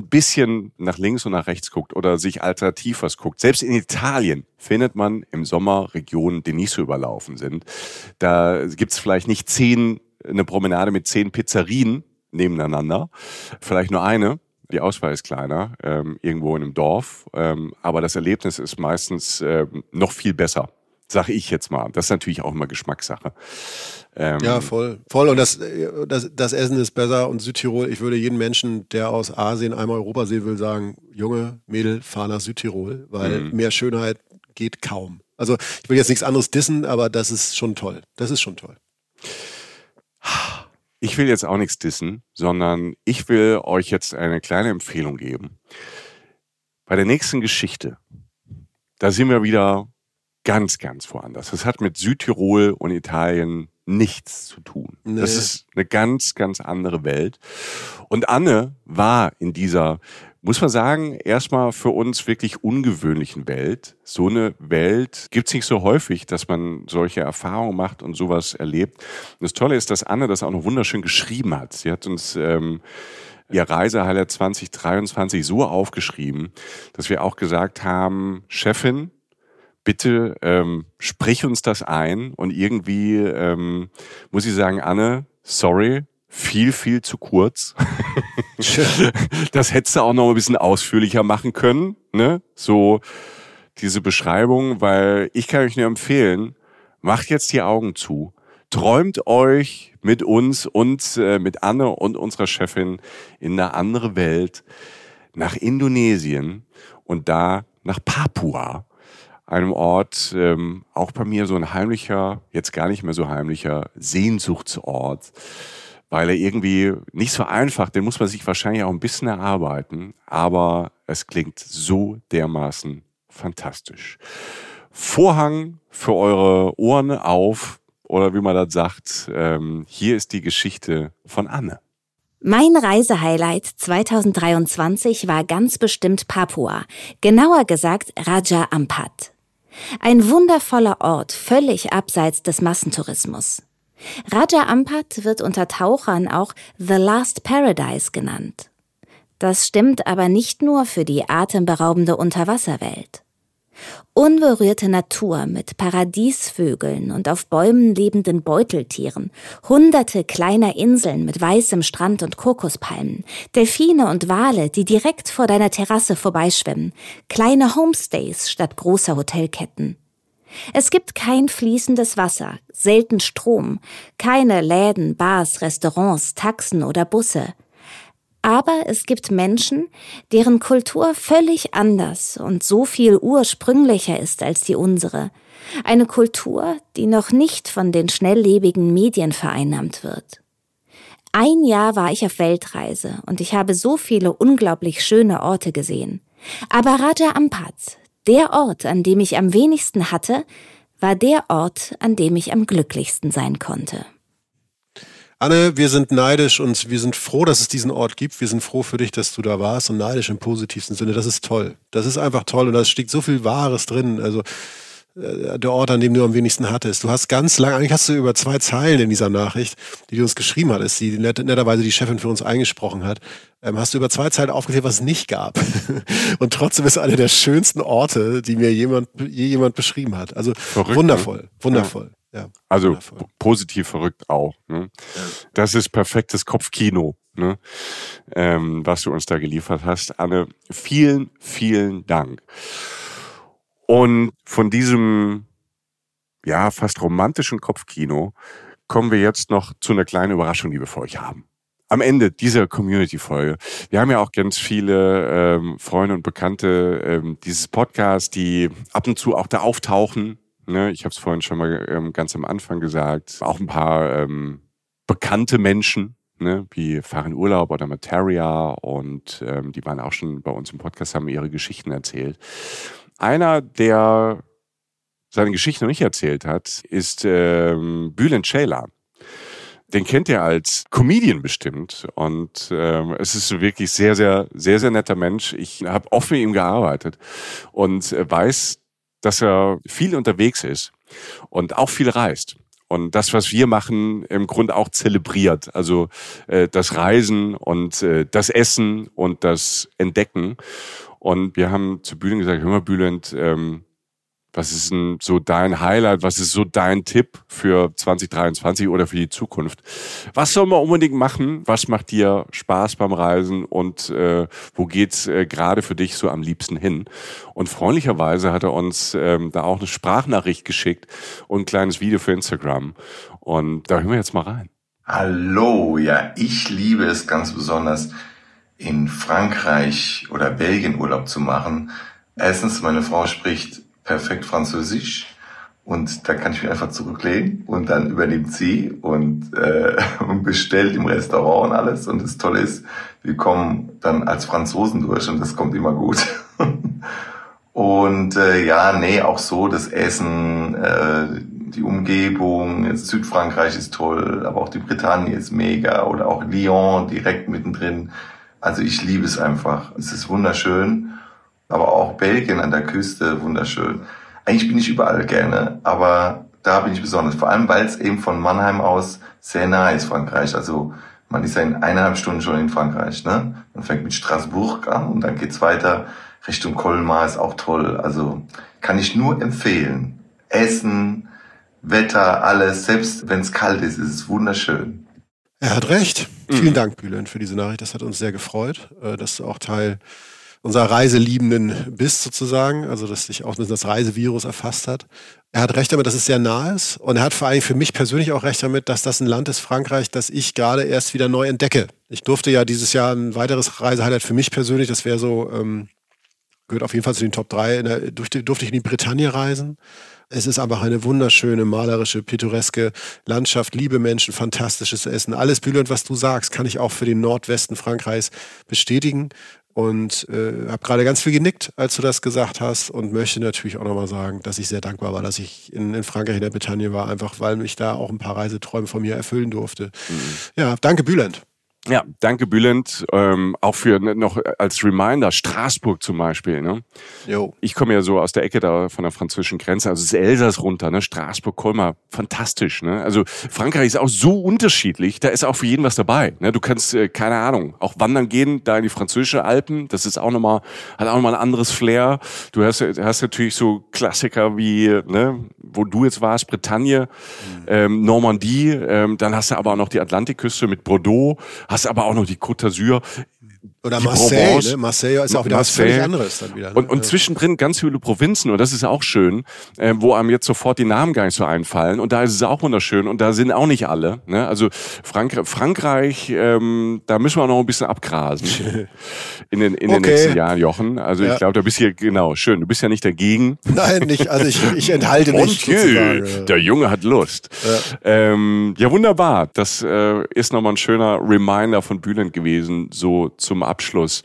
nach links und nach rechts guckt oder sich alternativ was guckt, selbst in Italien findet man im Sommer Regionen, die nicht so überlaufen sind. Da gibt's vielleicht nicht eine Promenade mit 10 Pizzerien nebeneinander, vielleicht nur eine. Die Auswahl ist kleiner, irgendwo in einem Dorf, aber das Erlebnis ist meistens noch viel besser. Sage ich jetzt mal. Das ist natürlich auch immer Geschmackssache. Ja, voll. Und das Essen ist besser. Und Südtirol, ich würde jeden Menschen, der aus Asien einmal Europa sehen will, sagen, Junge, Mädel, fahr nach Südtirol, weil mehr Schönheit geht kaum. Also ich will jetzt nichts anderes dissen, aber das ist schon toll. Das ist schon toll. Ich will jetzt auch nichts dissen, sondern ich will euch jetzt eine kleine Empfehlung geben. Bei der nächsten Geschichte, da sind wir wieder ganz, ganz woanders. Das hat mit Südtirol und Italien nichts zu tun. Nee. Das ist eine ganz, ganz andere Welt. Und Anne war in dieser, muss man sagen, erstmal für uns wirklich ungewöhnlichen Welt. So eine Welt gibt's nicht so häufig, dass man solche Erfahrungen macht und sowas erlebt. Und das Tolle ist, dass Anne das auch noch wunderschön geschrieben hat. Sie hat uns ihr Reisehighlight 2023 so aufgeschrieben, dass wir auch gesagt haben, Chefin, bitte sprich uns das ein. Und irgendwie muss ich sagen, Anne, sorry, viel, viel zu kurz. Das hättest du auch noch ein bisschen ausführlicher machen können, ne? So diese Beschreibung, weil ich kann euch nur empfehlen, macht jetzt die Augen zu, träumt euch mit uns und mit Anne und unserer Chefin in eine andere Welt, nach Indonesien und da nach Papua. einem Ort, auch bei mir so ein heimlicher, jetzt gar nicht mehr so heimlicher Sehnsuchtsort, weil er irgendwie nicht so einfach, den muss man sich wahrscheinlich auch ein bisschen erarbeiten, aber es klingt so dermaßen fantastisch. Vorhang für eure Ohren auf, oder wie man das sagt, hier ist die Geschichte von Anne. Mein Reisehighlight 2023 war ganz bestimmt Papua, genauer gesagt Raja Ampat. Ein wundervoller Ort, völlig abseits des Massentourismus. Raja Ampat wird unter Tauchern auch The Last Paradise genannt. Das stimmt aber nicht nur für die atemberaubende Unterwasserwelt. Unberührte Natur mit Paradiesvögeln und auf Bäumen lebenden Beuteltieren, hunderte kleiner Inseln mit weißem Strand und Kokospalmen, Delfine und Wale, die direkt vor deiner Terrasse vorbeischwimmen, kleine Homestays statt großer Hotelketten. Es gibt kein fließendes Wasser, selten Strom, keine Läden, Bars, Restaurants, Taxen oder Busse. Aber es gibt Menschen, deren Kultur völlig anders und so viel ursprünglicher ist als die unsere. Eine Kultur, die noch nicht von den schnelllebigen Medien vereinnahmt wird. 1 Jahr war ich auf Weltreise und ich habe so viele unglaublich schöne Orte gesehen. Aber Raja Ampat, der Ort, an dem ich am wenigsten hatte, war der Ort, an dem ich am glücklichsten sein konnte. Anne, wir sind neidisch und wir sind froh, dass es diesen Ort gibt. Wir sind froh für dich, dass du da warst und neidisch im positivsten Sinne. Das ist toll. Das ist einfach toll und da steckt so viel Wahres drin. Also der Ort, an dem du am wenigsten hattest. Du hast ganz lange, eigentlich hast du über 2 Zeilen in dieser Nachricht, die du uns geschrieben hattest, die netterweise die Chefin für uns eingesprochen hat, hast du über 2 Zeilen aufgezählt, was es nicht gab. Und trotzdem ist einer der schönsten Orte, die mir jemand beschrieben hat. Also verrückt, wundervoll, wundervoll. Ja. Ja, also positiv verrückt auch. Ne? Ja. Das ist perfektes Kopfkino, ne? Was du uns da geliefert hast. Anne, vielen, vielen Dank. Und von diesem fast romantischen Kopfkino kommen wir jetzt noch zu einer kleinen Überraschung, die wir für euch haben. Am Ende dieser Community-Folge. Wir haben ja auch ganz viele Freunde und Bekannte dieses Podcasts, die ab und zu auch da auftauchen. Ich habe es vorhin schon mal ganz am Anfang gesagt. Auch ein paar bekannte Menschen, wie Farin Urlaub oder Materia. Und die waren auch schon bei uns im Podcast, haben ihre Geschichten erzählt. Einer, der seine Geschichte noch nicht erzählt hat, ist Bülent Ceylan. Den kennt ihr als Comedian bestimmt. Und es ist wirklich sehr, sehr, sehr, sehr netter Mensch. Ich habe oft mit ihm gearbeitet und weiß, dass er viel unterwegs ist und auch viel reist. Und das, was wir machen, im Grunde auch zelebriert. Also das Reisen und das Essen und das Entdecken. Und wir haben zu Bülent gesagt, hör mal Bülent, was ist denn so dein Highlight, was ist so dein Tipp für 2023 oder für die Zukunft? Was soll man unbedingt machen? Was macht dir Spaß beim Reisen und wo geht's gerade für dich so am liebsten hin? Und freundlicherweise hat er uns da auch eine Sprachnachricht geschickt und ein kleines Video für Instagram. Und da hören wir jetzt mal rein. Hallo, ja, ich liebe es ganz besonders, in Frankreich oder Belgien Urlaub zu machen. Erstens, meine Frau spricht perfekt Französisch und da kann ich mich einfach zurücklehnen und dann übernimmt sie und bestellt im Restaurant und alles. Und das Tolle ist, wir kommen dann als Franzosen durch und das kommt immer gut. Und auch so das Essen, die Umgebung, Südfrankreich ist toll, aber auch die Bretagne ist mega oder auch Lyon direkt mittendrin. Also ich liebe es einfach. Es ist wunderschön. Aber auch Belgien an der Küste, wunderschön. Eigentlich bin ich überall gerne, aber da bin ich besonders. Vor allem, weil es eben von Mannheim aus sehr nah ist, Frankreich. Also man ist ja in 1,5 Stunden schon in Frankreich, ne? Man fängt mit Straßburg an und dann geht's weiter Richtung Colmar, ist auch toll. Also kann ich nur empfehlen. Essen, Wetter, alles, selbst wenn es kalt ist, ist es wunderschön. Er hat recht. Vielen Dank, Bülent, für diese Nachricht. Das hat uns sehr gefreut, dass du auch Teil unserer Reiseliebenden bist sozusagen, also dass dich auch das Reisevirus erfasst hat. Er hat recht damit, dass es sehr nah ist und er hat vor allem für mich persönlich auch recht damit, dass das ein Land ist, Frankreich, das ich gerade erst wieder neu entdecke. Ich durfte ja dieses Jahr ein weiteres Reisehighlight für mich persönlich, das wäre so gehört auf jeden Fall zu den Top 3. Durfte ich in die Bretagne reisen. Es ist einfach eine wunderschöne, malerische, pittoreske Landschaft, liebe Menschen, fantastisches Essen. Alles, Bülent, was du sagst, kann ich auch für den Nordwesten Frankreichs bestätigen. Und habe gerade ganz viel genickt, als du das gesagt hast, und möchte natürlich auch nochmal sagen, dass ich sehr dankbar war, dass ich in Frankreich in der Bretagne war, einfach weil mich da auch ein paar Reiseträume von mir erfüllen durfte. Ja, danke Bülent. Ja, danke Bülent. Auch für noch als Reminder, Straßburg zum Beispiel. Ne? Jo. Ich komme ja so aus der Ecke da von der französischen Grenze, also das Elsass runter, ne? Straßburg, Colmar, fantastisch. Ne? Also Frankreich ist auch so unterschiedlich, da ist auch für jeden was dabei. Ne? Du kannst, keine Ahnung, auch wandern gehen, da in die französische Alpen, das ist auch nochmal, hat auch nochmal ein anderes Flair. Du hast natürlich so Klassiker wie, ne, wo du jetzt warst, Bretagne, Normandie, dann hast du aber auch noch die Atlantikküste mit Bordeaux, hast aber auch noch die Côte d'Azur. Oder Marseille, ne? Marseille ist auch wieder was völlig anderes dann wieder. Ne? Und zwischendrin ganz viele Provinzen, und das ist auch schön, wo einem jetzt sofort die Namen gar nicht so einfallen. Und da ist es auch wunderschön und da sind auch nicht alle. Ne? Also Frankreich, da müssen wir auch noch ein bisschen abgrasen in den nächsten Jahren, Jochen. Also ich glaube, da bist du genau, schön. Du bist ja nicht dagegen. Nein, nicht. Also ich enthalte mich. Und der Junge hat Lust. Ja, wunderbar. Das ist nochmal ein schöner Reminder von Bülent gewesen, so zum Abschluss.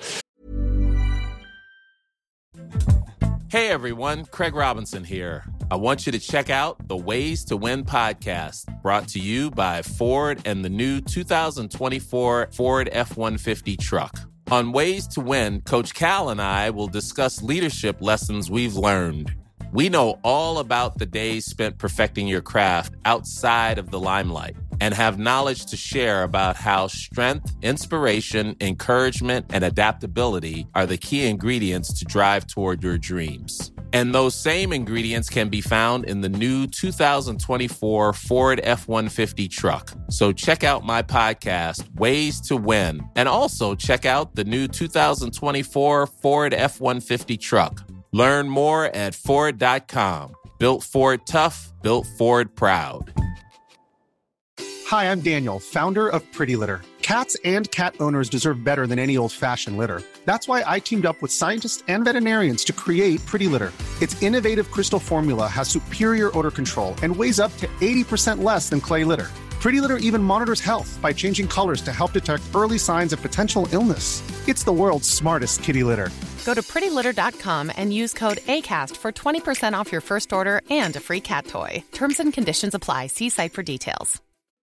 Hey everyone, Craig Robinson here. I want you to check out the Ways to Win podcast, brought to you by Ford and the new 2024 Ford F-150 truck. On Ways to Win, Coach Cal and I will discuss leadership lessons we've learned. We know all about the days spent perfecting your craft outside of the limelight and have knowledge to share about how strength, inspiration, encouragement, and adaptability are the key ingredients to drive toward your dreams. And those same ingredients can be found in the new 2024 Ford F-150 truck. So check out my podcast, Ways to Win, and also check out the new 2024 Ford F-150 truck. Learn more at Ford.com. Built Ford tough, built Ford proud. Hi, I'm Daniel, founder of Pretty Litter. Cats and cat owners deserve better than any old-fashioned litter. That's why I teamed up with scientists and veterinarians to create Pretty Litter. Its innovative crystal formula has superior odor control and weighs up to 80% less than clay litter. Pretty Litter even monitors health by changing colors to help detect early signs of potential illness. It's the world's smartest kitty litter. Go to prettylitter.com and use code ACAST for 20% off your first order and a free cat toy. Terms and conditions apply. See site for details.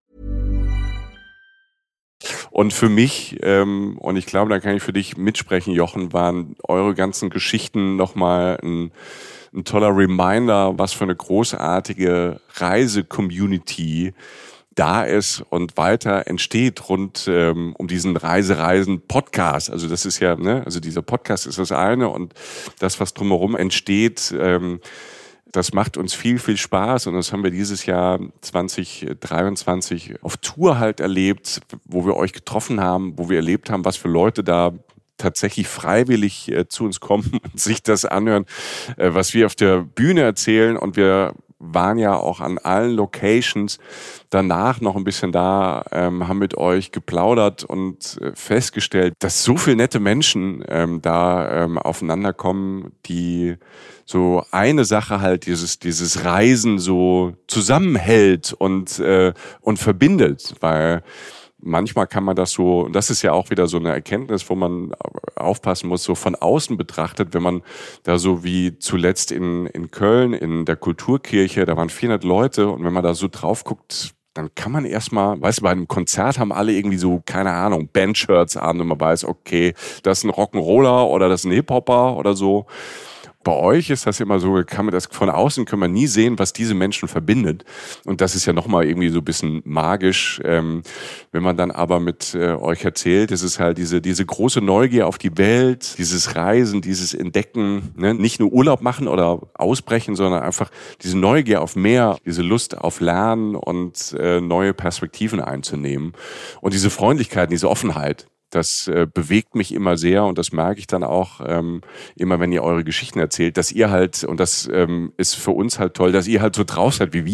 Und für mich, und ich glaube, da kann ich für dich mitsprechen, Jochen, waren eure ganzen Geschichten nochmal ein toller Reminder, was für eine großartige Reise-Community da ist und weiter entsteht rund um diesen Reisen-Podcast. Also das ist ja, ne, also dieser Podcast ist das eine und das, was drumherum entsteht, das macht uns viel, viel Spaß und das haben wir dieses Jahr 2023 auf Tour halt erlebt, wo wir euch getroffen haben, wo wir erlebt haben, was für Leute da tatsächlich freiwillig zu uns kommen und sich das anhören, was wir auf der Bühne erzählen, und wir waren ja auch an allen Locations danach noch ein bisschen da, haben mit euch geplaudert und festgestellt, dass so viele nette Menschen da aufeinander kommen, die so eine Sache halt, dieses Reisen so zusammenhält und verbindet, weil manchmal kann man das so, und das ist ja auch wieder so eine Erkenntnis, wo man aufpassen muss, so von außen betrachtet, wenn man da so wie zuletzt in Köln, in der Kulturkirche, da waren 400 Leute, und wenn man da so drauf guckt, dann kann man erstmal, weißt du, bei einem Konzert haben alle irgendwie so, keine Ahnung, Bandshirts an und man weiß, okay, das ist ein Rock'n'Roller oder das ist ein Hip-Hopper oder so. Bei euch ist das immer so, kann man das von außen können wir nie sehen, was diese Menschen verbindet. Und das ist ja nochmal irgendwie so ein bisschen magisch. Wenn man dann aber mit euch erzählt, es ist halt diese große Neugier auf die Welt, dieses Reisen, dieses Entdecken, ne? Nicht nur Urlaub machen oder ausbrechen, sondern einfach diese Neugier auf mehr, diese Lust auf Lernen und neue Perspektiven einzunehmen. Und diese Freundlichkeit, diese Offenheit. Das bewegt mich immer sehr und das merke ich dann auch immer, wenn ihr eure Geschichten erzählt, dass ihr halt, und das ist für uns halt toll, dass ihr halt so drauf seid wie wir.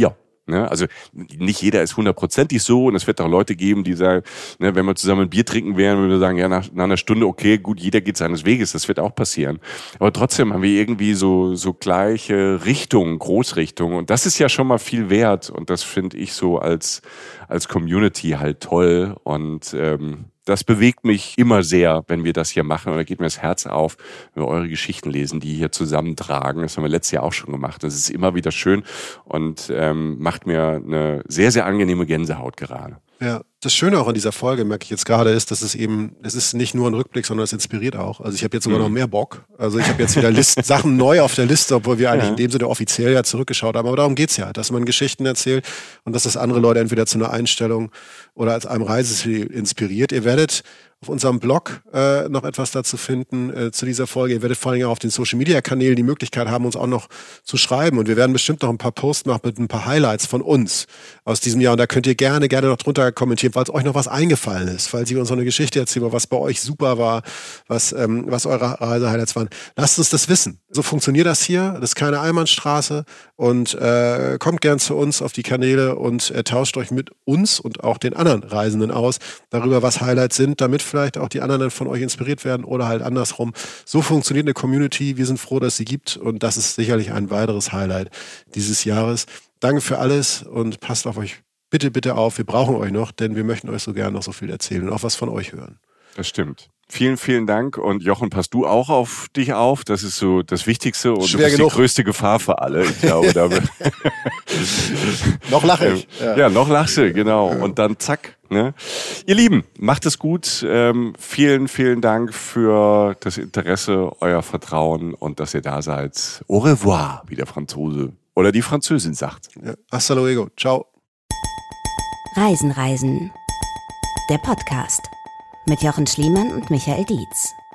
Ne? Also nicht jeder ist 100%ig so und es wird auch Leute geben, die sagen, ne, wenn wir zusammen ein Bier trinken wären, würden wir sagen, ja, nach einer Stunde, okay, gut, jeder geht seines Weges, das wird auch passieren. Aber trotzdem haben wir irgendwie so gleiche Richtungen, Großrichtungen und das ist ja schon mal viel wert und das finde ich so als Community halt toll und das bewegt mich immer sehr, wenn wir das hier machen. Und da geht mir das Herz auf, wenn wir eure Geschichten lesen, die hier zusammentragen. Das haben wir letztes Jahr auch schon gemacht. Das ist immer wieder schön und macht mir eine sehr, sehr angenehme Gänsehaut gerade. Ja, das Schöne auch an dieser Folge, merke ich jetzt gerade, ist, dass es ist nicht nur ein Rückblick, sondern es inspiriert auch. Also ich habe jetzt sogar noch mehr Bock. Also ich habe jetzt wieder Sachen neu auf der Liste, obwohl wir eigentlich in dem Sinne offiziell ja zurückgeschaut haben. Aber darum geht's ja, dass man Geschichten erzählt und dass das andere Leute entweder zu einer Einstellung oder als einem Reiseziel inspiriert. Ihr werdet auf unserem Blog noch etwas dazu finden zu dieser Folge. Ihr werdet vor allem auch auf den Social-Media-Kanälen die Möglichkeit haben, uns auch noch zu schreiben. Und wir werden bestimmt noch ein paar Posts machen mit ein paar Highlights von uns aus diesem Jahr. Und da könnt ihr gerne noch drunter kommentieren, falls euch noch was eingefallen ist, falls ihr uns noch eine Geschichte erzählt, was bei euch super war, was eure Reise-Highlights waren. Lasst uns das wissen. So funktioniert das hier. Das ist keine Einbahnstraße. Und kommt gern zu uns auf die Kanäle und tauscht euch mit uns und auch den anderen Reisenden aus darüber, was Highlights sind, damit vielleicht auch die anderen dann von euch inspiriert werden oder halt andersrum. So funktioniert eine Community. Wir sind froh, dass sie gibt und das ist sicherlich ein weiteres Highlight dieses Jahres. Danke für alles und passt auf euch bitte auf. Wir brauchen euch noch, denn wir möchten euch so gerne noch so viel erzählen und auch was von euch hören. Das stimmt. Vielen, vielen Dank. Und Jochen, passt du auch auf dich auf? Das ist so das Wichtigste und schwer du bist genug. Die größte Gefahr für alle. Ich glaube, damit noch lache ich. Ja, noch lachst du, genau. Ja. Und dann zack. Ne? Ihr Lieben, macht es gut. Vielen, vielen Dank für das Interesse, euer Vertrauen und dass ihr da seid. Au revoir, wie der Franzose oder die Französin sagt. Ja. Hasta luego. Ciao. Reisen. Der Podcast mit Jochen Schliemann und Michael Dietz.